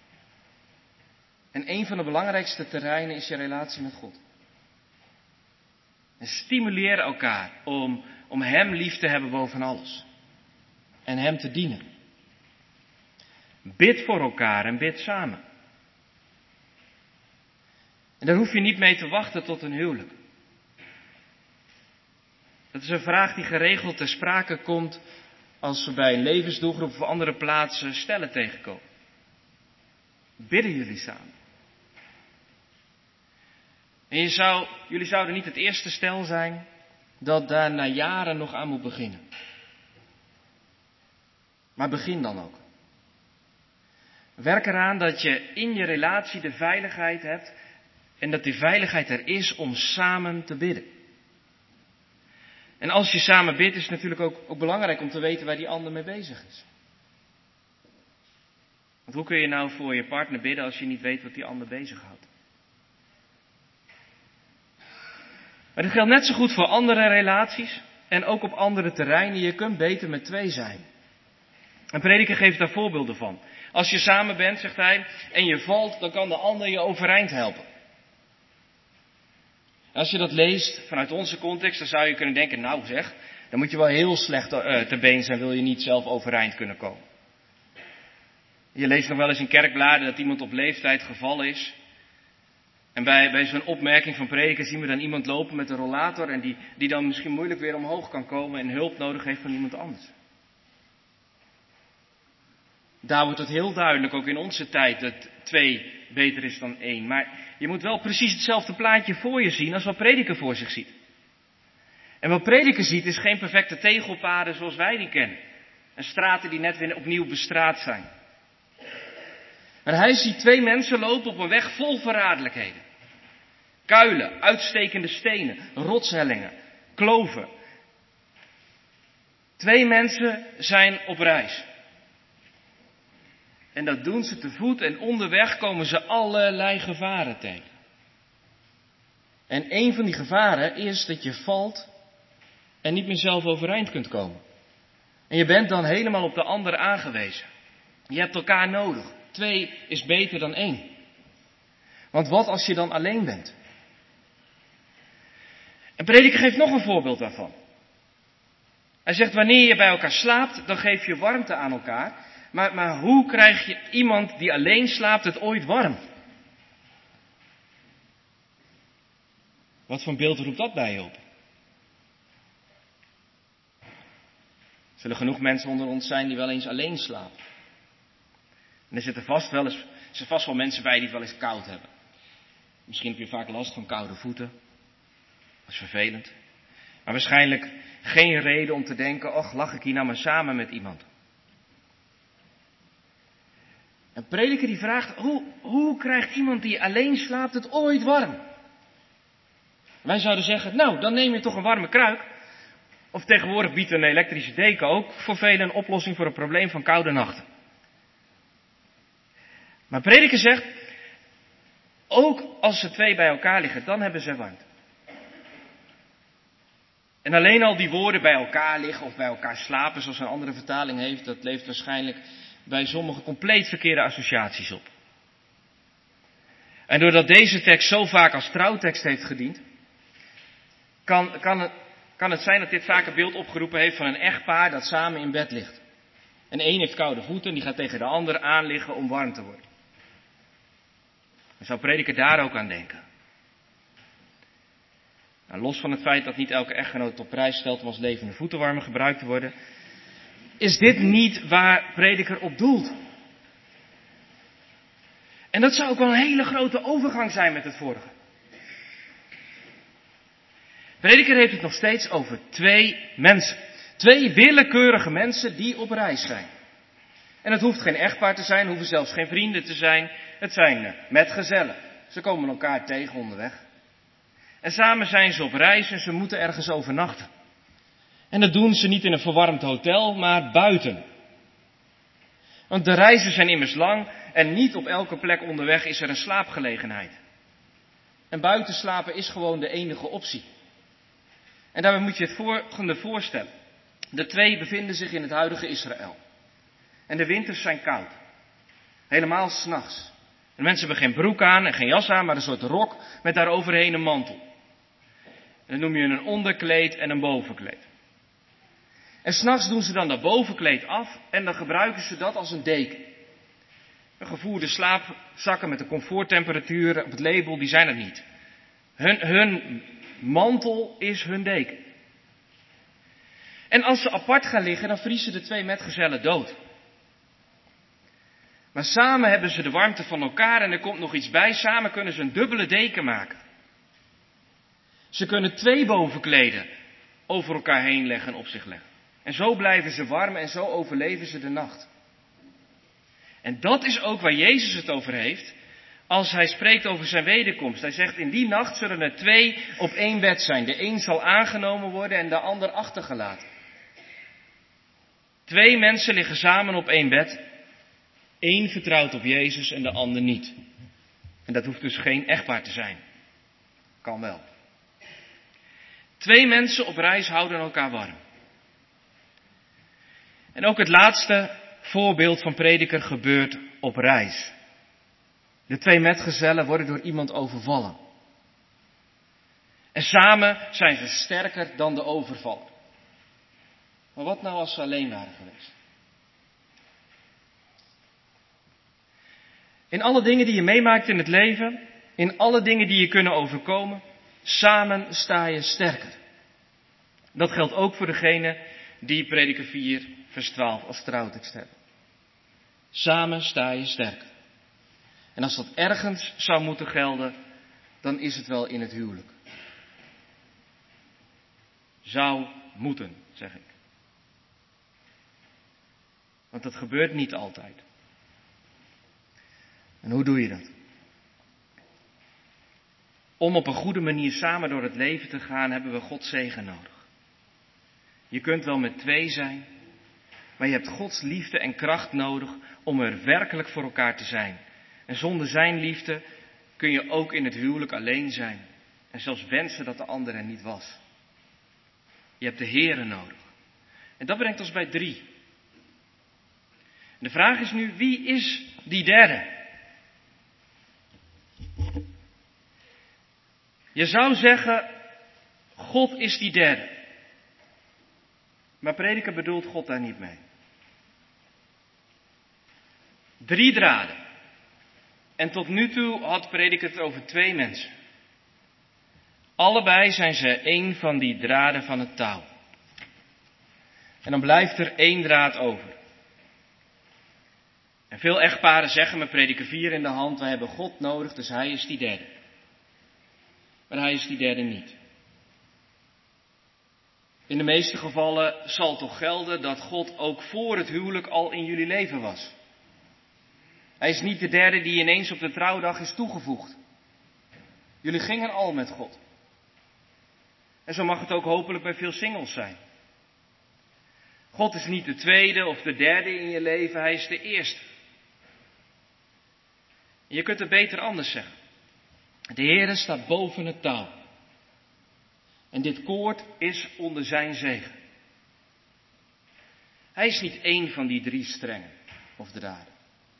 [SPEAKER 6] En een van de belangrijkste terreinen is je relatie met God. En stimuleer elkaar om, om Hem lief te hebben boven alles. En Hem te dienen. Bid voor elkaar en bid samen. En daar hoef je niet mee te wachten tot een huwelijk. Dat is een vraag die geregeld ter sprake komt als we bij een levensdoelgroep of andere plaatsen stellen tegenkomen. Bidden jullie samen? En je zou, jullie zouden niet het eerste stel zijn dat daar na jaren nog aan moet beginnen. Maar begin dan ook. Werk eraan dat je in je relatie de veiligheid hebt en dat die veiligheid er is om samen te bidden. En als je samen bidt is het natuurlijk ook, ook belangrijk om te weten waar die ander mee bezig is. Want hoe kun je nou voor je partner bidden als je niet weet wat die ander bezighoudt? Maar dat geldt net zo goed voor andere relaties en ook op andere terreinen. Je kunt beter met twee zijn. Een prediker geeft daar voorbeelden van. Als je samen bent, zegt hij, en je valt, dan kan de ander je overeind helpen. Als je dat leest vanuit onze context, dan zou je kunnen denken, nou zeg, dan moet je wel heel slecht uh, te been zijn, wil je niet zelf overeind kunnen komen. Je leest nog wel eens in kerkbladen dat iemand op leeftijd gevallen is. En bij, bij zo'n opmerking van prediker zien we dan iemand lopen met een rollator en die, die dan misschien moeilijk weer omhoog kan komen en hulp nodig heeft van iemand anders. Daar wordt het heel duidelijk, ook in onze tijd, dat twee beter is dan één. Maar je moet wel precies hetzelfde plaatje voor je zien als wat prediker voor zich ziet. En wat prediker ziet is geen perfecte tegelpaden zoals wij die kennen. En straten die net weer opnieuw bestraat zijn. Maar hij ziet twee mensen lopen op een weg vol verraderlijkheden. Kuilen, uitstekende stenen, rotshellingen, kloven. Twee mensen zijn op reis. En dat doen ze te voet en onderweg komen ze allerlei gevaren tegen. En een van die gevaren is dat je valt en niet meer zelf overeind kunt komen. En je bent dan helemaal op de ander aangewezen. Je hebt elkaar nodig. Twee is beter dan één. Want wat als je dan alleen bent? En prediker geeft nog een voorbeeld daarvan. Hij zegt, wanneer je bij elkaar slaapt, dan geef je warmte aan elkaar. Maar, maar hoe krijg je iemand die alleen slaapt het ooit warm? Wat voor beeld roept dat bij je op? Er zullen genoeg mensen onder ons zijn die wel eens alleen slapen. En er zitten vast wel eens, er zitten vast wel mensen bij die het wel eens koud hebben. Misschien heb je vaak last van koude voeten. Dat is vervelend. Maar waarschijnlijk geen reden om te denken, och, lag ik hier nou maar samen met iemand. Een prediker die vraagt, hoe, hoe krijgt iemand die alleen slaapt het ooit warm? Wij zouden zeggen, nou, dan neem je toch een warme kruik. Of tegenwoordig biedt een elektrische deken ook voor velen een oplossing voor het probleem van koude nachten. Maar prediker zegt, ook als ze twee bij elkaar liggen, dan hebben ze warmte. En alleen al die woorden bij elkaar liggen of bij elkaar slapen, zoals een andere vertaling heeft, dat levert waarschijnlijk bij sommigen compleet verkeerde associaties op. En doordat deze tekst zo vaak als trouwtekst heeft gediend, kan, kan, het, kan het zijn dat dit vaak een beeld opgeroepen heeft van een echtpaar dat samen in bed ligt. En één heeft koude voeten en die gaat tegen de ander aan liggen om warm te worden. Dan zou prediker daar ook aan denken. Nou, los van het feit dat niet elke echtgenoot het op prijs stelt om als levende voetenwarmer gebruikt te worden, is dit niet waar prediker op doelt. En dat zou ook wel een hele grote overgang zijn met het vorige. Prediker heeft het nog steeds over twee mensen. Twee willekeurige mensen die op reis zijn. En het hoeft geen echtpaar te zijn, hoeven zelfs geen vrienden te zijn. Het zijn metgezellen. Ze komen elkaar tegen onderweg. En samen zijn ze op reis en ze moeten ergens overnachten. En dat doen ze niet in een verwarmd hotel, maar buiten. Want de reizen zijn immers lang en niet op elke plek onderweg is er een slaapgelegenheid. En buiten slapen is gewoon de enige optie. En daarbij moet je het volgende voorstellen. De twee bevinden zich in het huidige Israël. En de winters zijn koud. Helemaal 's nachts. De mensen hebben geen broek aan en geen jas aan, maar een soort rok met daaroverheen een mantel. En dat noem je een onderkleed en een bovenkleed. En 's nachts doen ze dan dat bovenkleed af en dan gebruiken ze dat als een deken. Een gevoerde slaapzakken met een comforttemperatuur op het label, die zijn er niet. Hun, hun mantel is hun deken. En als ze apart gaan liggen, dan vriezen de twee metgezellen dood. Maar samen hebben ze de warmte van elkaar en er komt nog iets bij. Samen kunnen ze een dubbele deken maken. Ze kunnen twee bovenkleden over elkaar heen leggen en op zich leggen. En zo blijven ze warm en zo overleven ze de nacht. En dat is ook waar Jezus het over heeft als hij spreekt over zijn wederkomst. Hij zegt, in die nacht zullen er twee op één bed zijn. De een zal aangenomen worden en de ander achtergelaten. Twee mensen liggen samen op één bed. Eén vertrouwt op Jezus en de ander niet. En dat hoeft dus geen echtpaar te zijn. Kan wel. Twee mensen op reis houden elkaar warm. En ook het laatste voorbeeld van prediker gebeurt op reis. De twee metgezellen worden door iemand overvallen. En samen zijn ze sterker dan de overvaller. Maar wat nou als ze alleen waren geweest? In alle dingen die je meemaakt in het leven, in alle dingen die je kunnen overkomen, samen sta je sterker. Dat geldt ook voor degene die prediker vier vers twaalf als trouwtekst hebben. Samen sta je sterker. En als dat ergens zou moeten gelden, dan is het wel in het huwelijk. Zou moeten, zeg ik. Want dat gebeurt niet altijd. En hoe doe je dat? Om op een goede manier samen door het leven te gaan, hebben we Gods zegen nodig. Je kunt wel met twee zijn, maar je hebt Gods liefde en kracht nodig om er werkelijk voor elkaar te zijn. En zonder zijn liefde kun je ook in het huwelijk alleen zijn. En zelfs wensen dat de ander er niet was. Je hebt de Here nodig. En dat brengt ons bij drie. En de vraag is nu, wie is die derde? Je zou zeggen, God is die derde. Maar prediker bedoelt God daar niet mee. Drie draden. En tot nu toe had prediker het over twee mensen. Allebei zijn ze één van die draden van het touw. En dan blijft er één draad over. En veel echtparen zeggen met prediker vier in de hand, we hebben God nodig, dus hij is die derde. Maar hij is die derde niet. In de meeste gevallen zal toch gelden dat God ook voor het huwelijk al in jullie leven was. Hij is niet de derde die ineens op de trouwdag is toegevoegd. Jullie gingen al met God. En zo mag het ook hopelijk bij veel singles zijn. God is niet de tweede of de derde in je leven, hij is de eerste. En je kunt het beter anders zeggen. De Heere staat boven het touw. En dit koord is onder zijn zegen. Hij is niet één van die drie strengen of draden.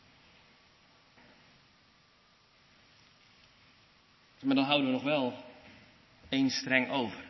[SPEAKER 6] Maar dan houden we nog wel één streng over.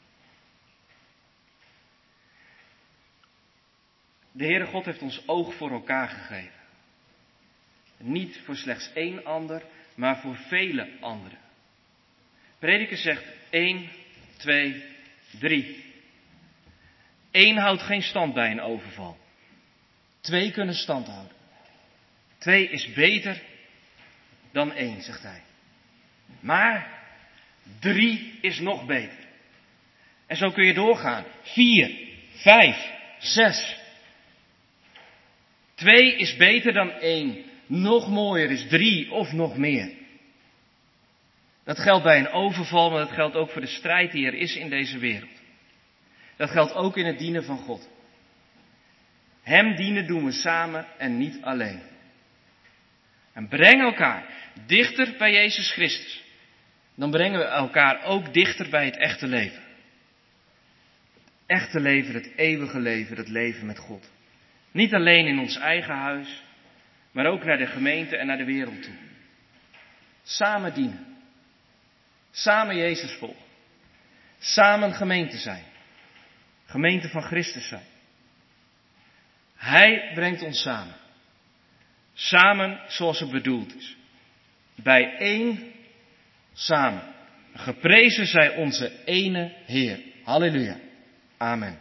[SPEAKER 6] De Heere God heeft ons oog voor elkaar gegeven. Niet voor slechts één ander, maar voor vele anderen. Prediker zegt één, twee, drie. Eén houdt geen stand bij een overval. Twee kunnen stand houden. Twee is beter dan één, zegt hij. Maar drie is nog beter. En zo kun je doorgaan. Vier, vijf, zes. Twee is beter dan één. Nog mooier is drie of nog meer. Dat geldt bij een overval, maar dat geldt ook voor de strijd die er is in deze wereld. Dat geldt ook in het dienen van God. Hem dienen doen we samen en niet alleen. En breng elkaar dichter bij Jezus Christus. Dan brengen we elkaar ook dichter bij het echte leven. Het echte leven, het eeuwige leven, het leven met God. Niet alleen in ons eigen huis, maar ook naar de gemeente en naar de wereld toe. Samen dienen. Samen Jezus volgen. Samen gemeente zijn. Gemeente van Christus zijn. Hij brengt ons samen. Samen zoals het bedoeld is. Bij één samen. Geprezen zij onze ene Heer. Halleluja. Amen.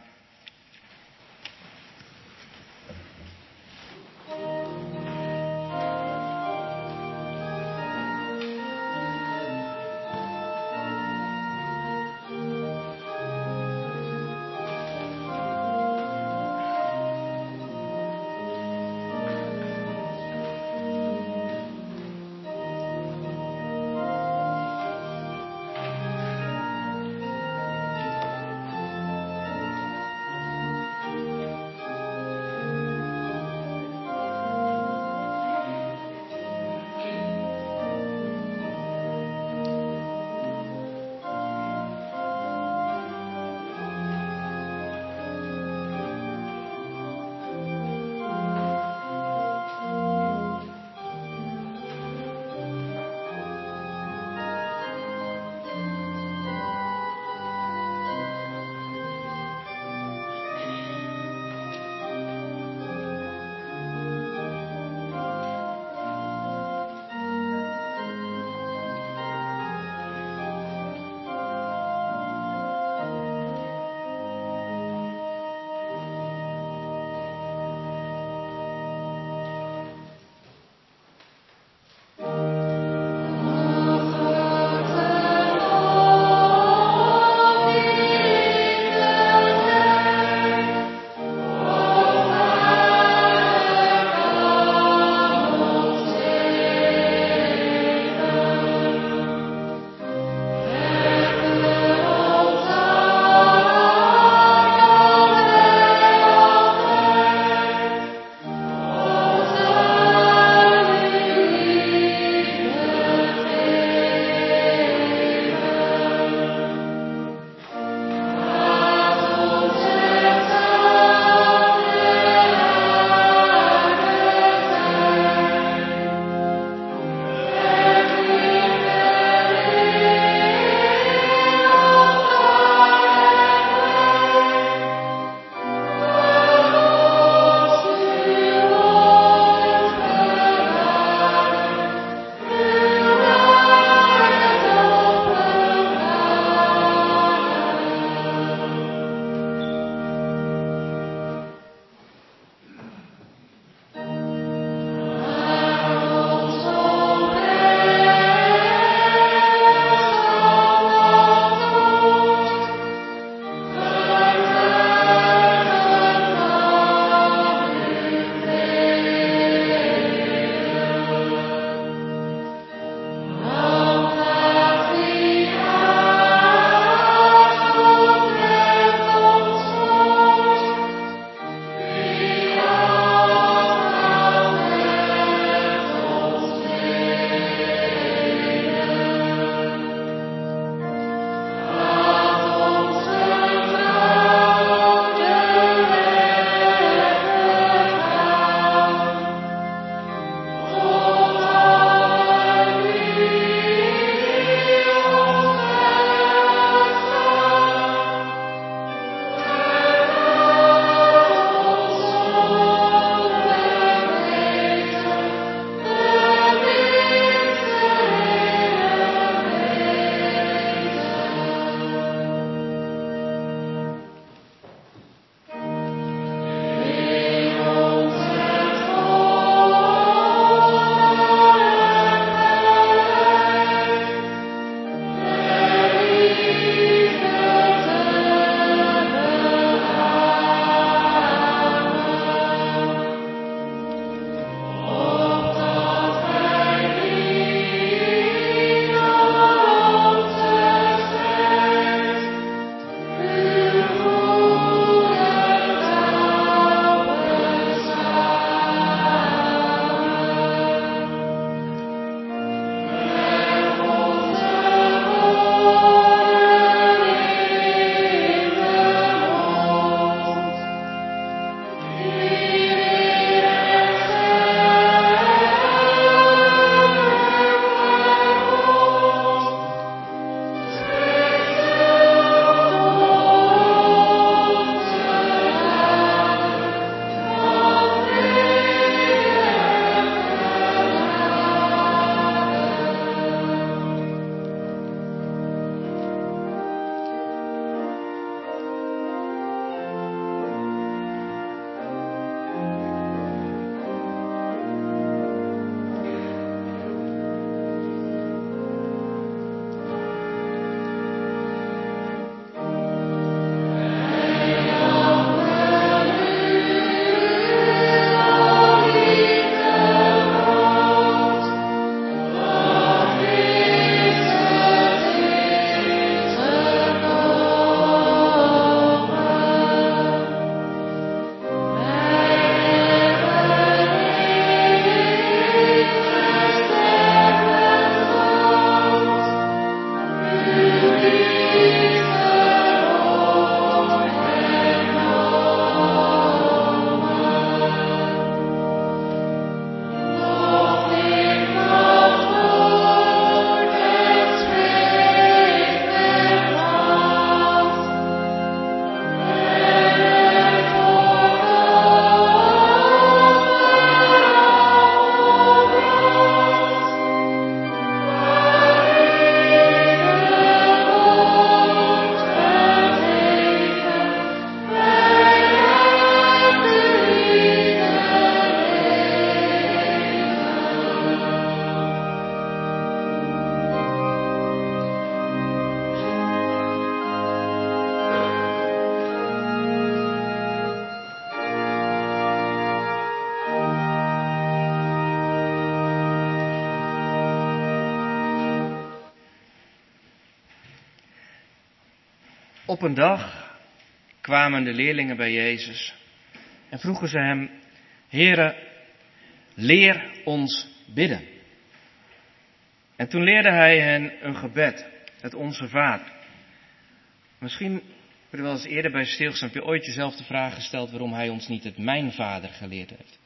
[SPEAKER 6] Op een dag kwamen de leerlingen bij Jezus en vroegen ze hem: Heere, leer ons bidden. En toen leerde hij hen een gebed, het Onze Vader. Misschien heb je er wel eens eerder bij stilgestaan, heb je ooit jezelf de vraag gesteld waarom hij ons niet het Mijn Vader geleerd heeft.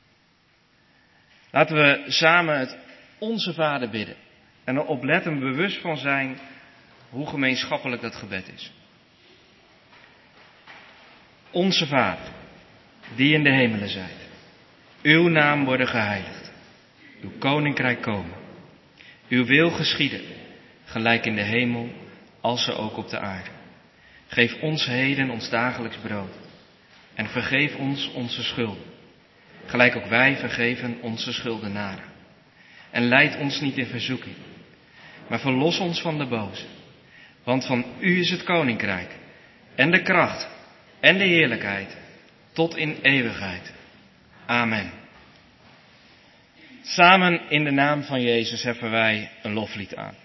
[SPEAKER 6] Laten we samen het Onze Vader bidden en er oplettend bewust van zijn hoe gemeenschappelijk dat gebed is. Onze Vader, die in de hemelen zijt, uw naam worden geheiligd, uw koninkrijk komen, uw wil geschieden, gelijk in de hemel, als ze ook op de aarde. Geef ons heden ons dagelijks brood en vergeef ons onze schulden, gelijk ook wij vergeven onze schuldenaren. En leid ons niet in verzoeking, maar verlos ons van de boze, want van u is het koninkrijk en de kracht en de heerlijkheid tot in eeuwigheid. Amen. Samen in de naam van Jezus heffen wij een loflied aan.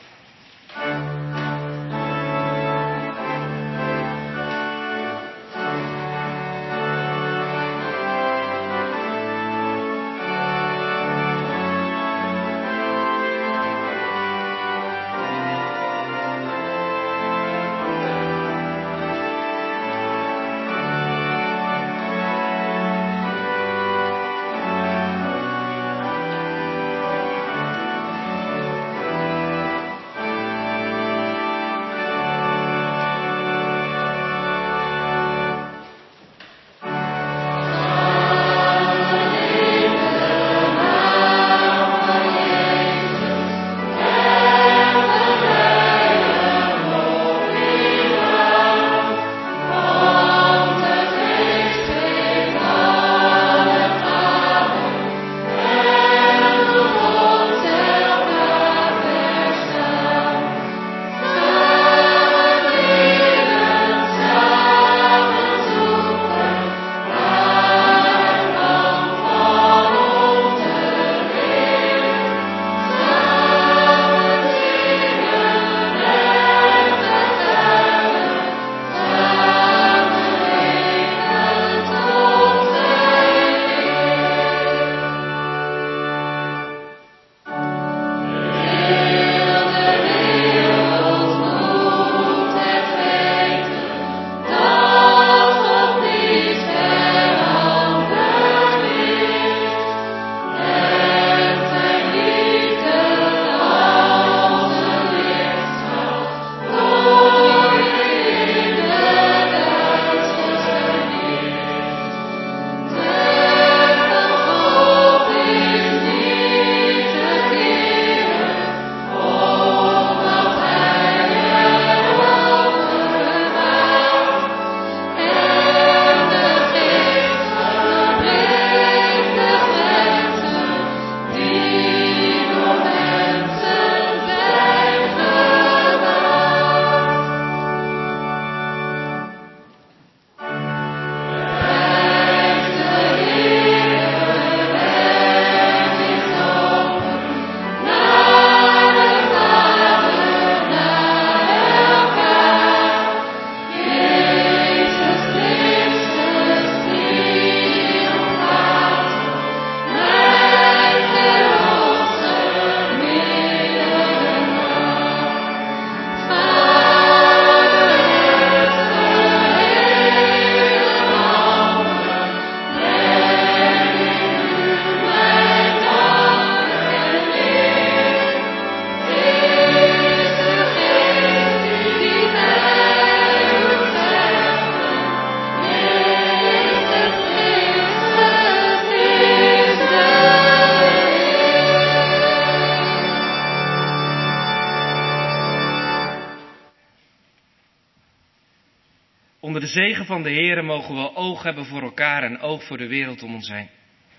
[SPEAKER 6] Onder de zegen van de Heere mogen we oog hebben voor elkaar en oog voor de wereld om ons heen.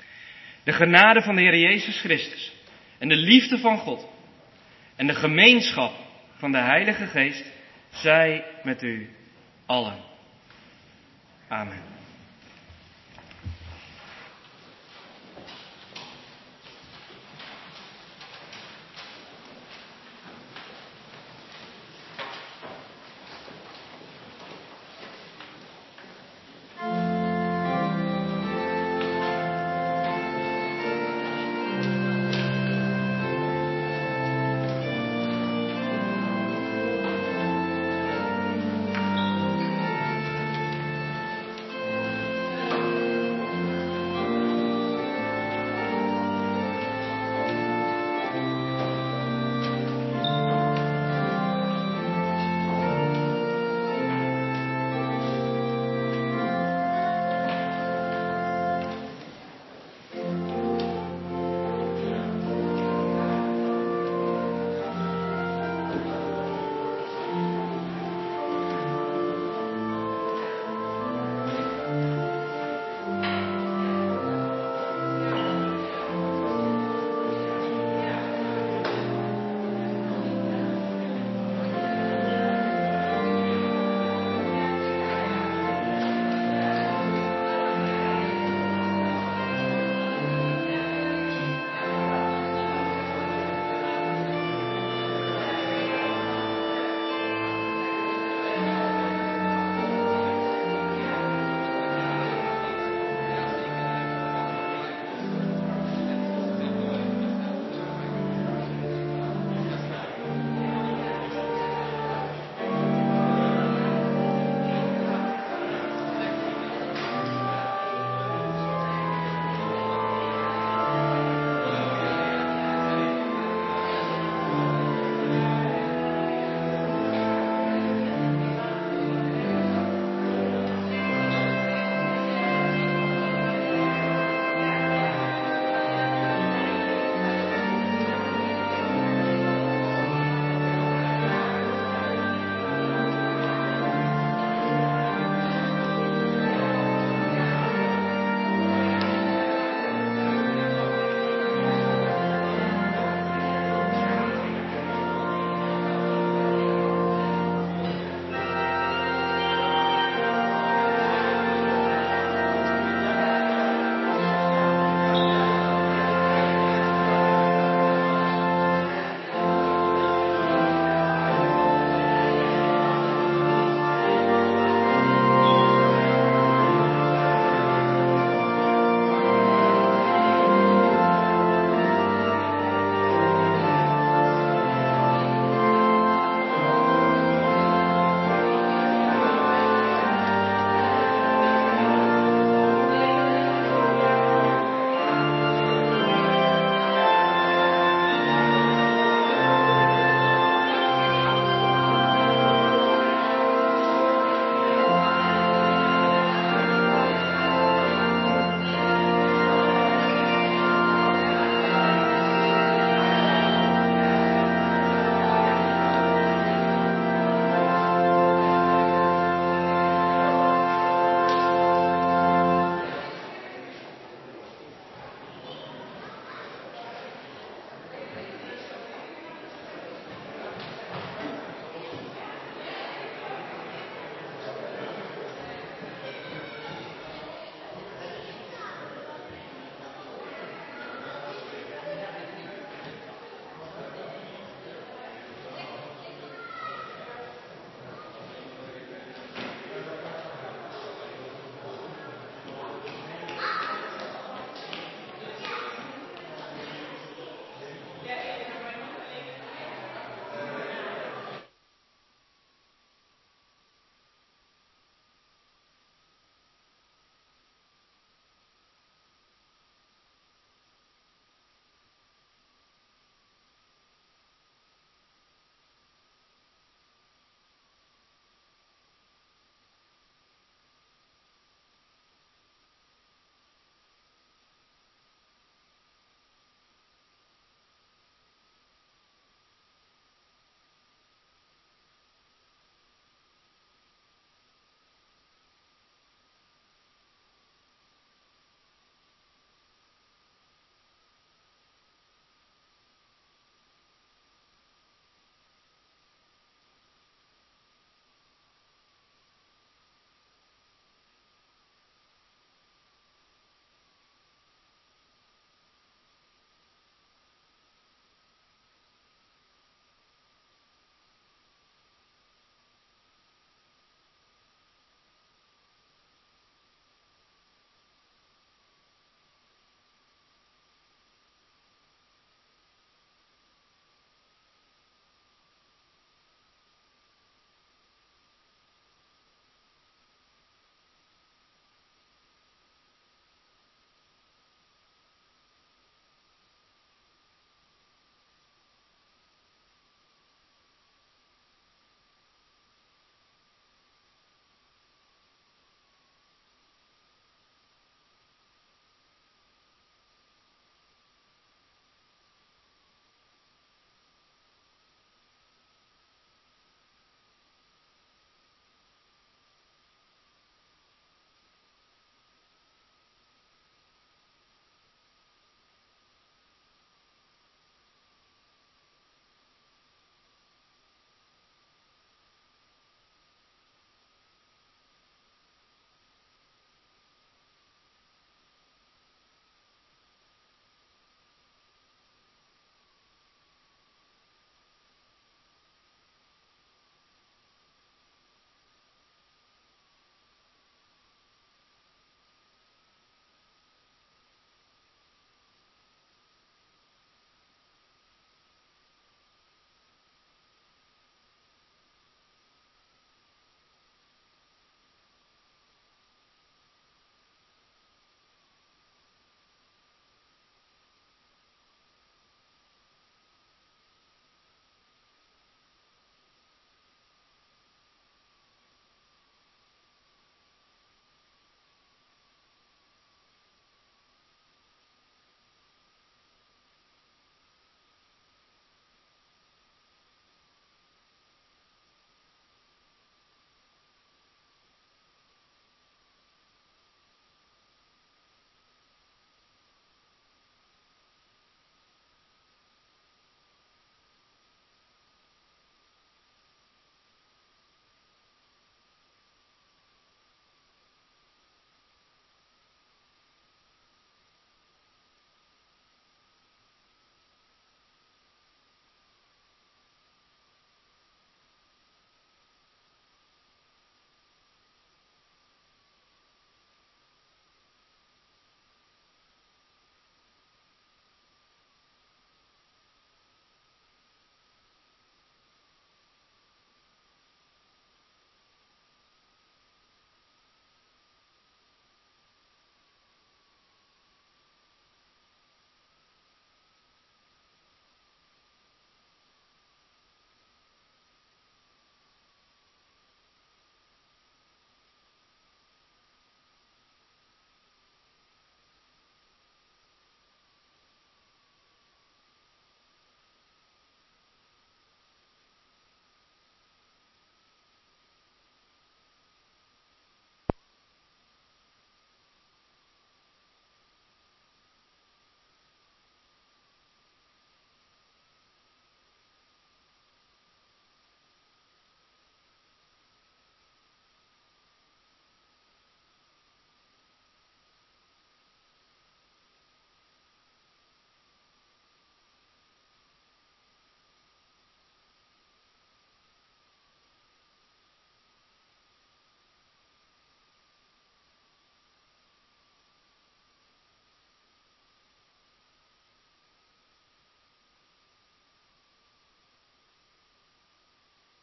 [SPEAKER 6] De genade van de Heer Jezus Christus en de liefde van God en de gemeenschap van de Heilige Geest zij met u allen. Amen.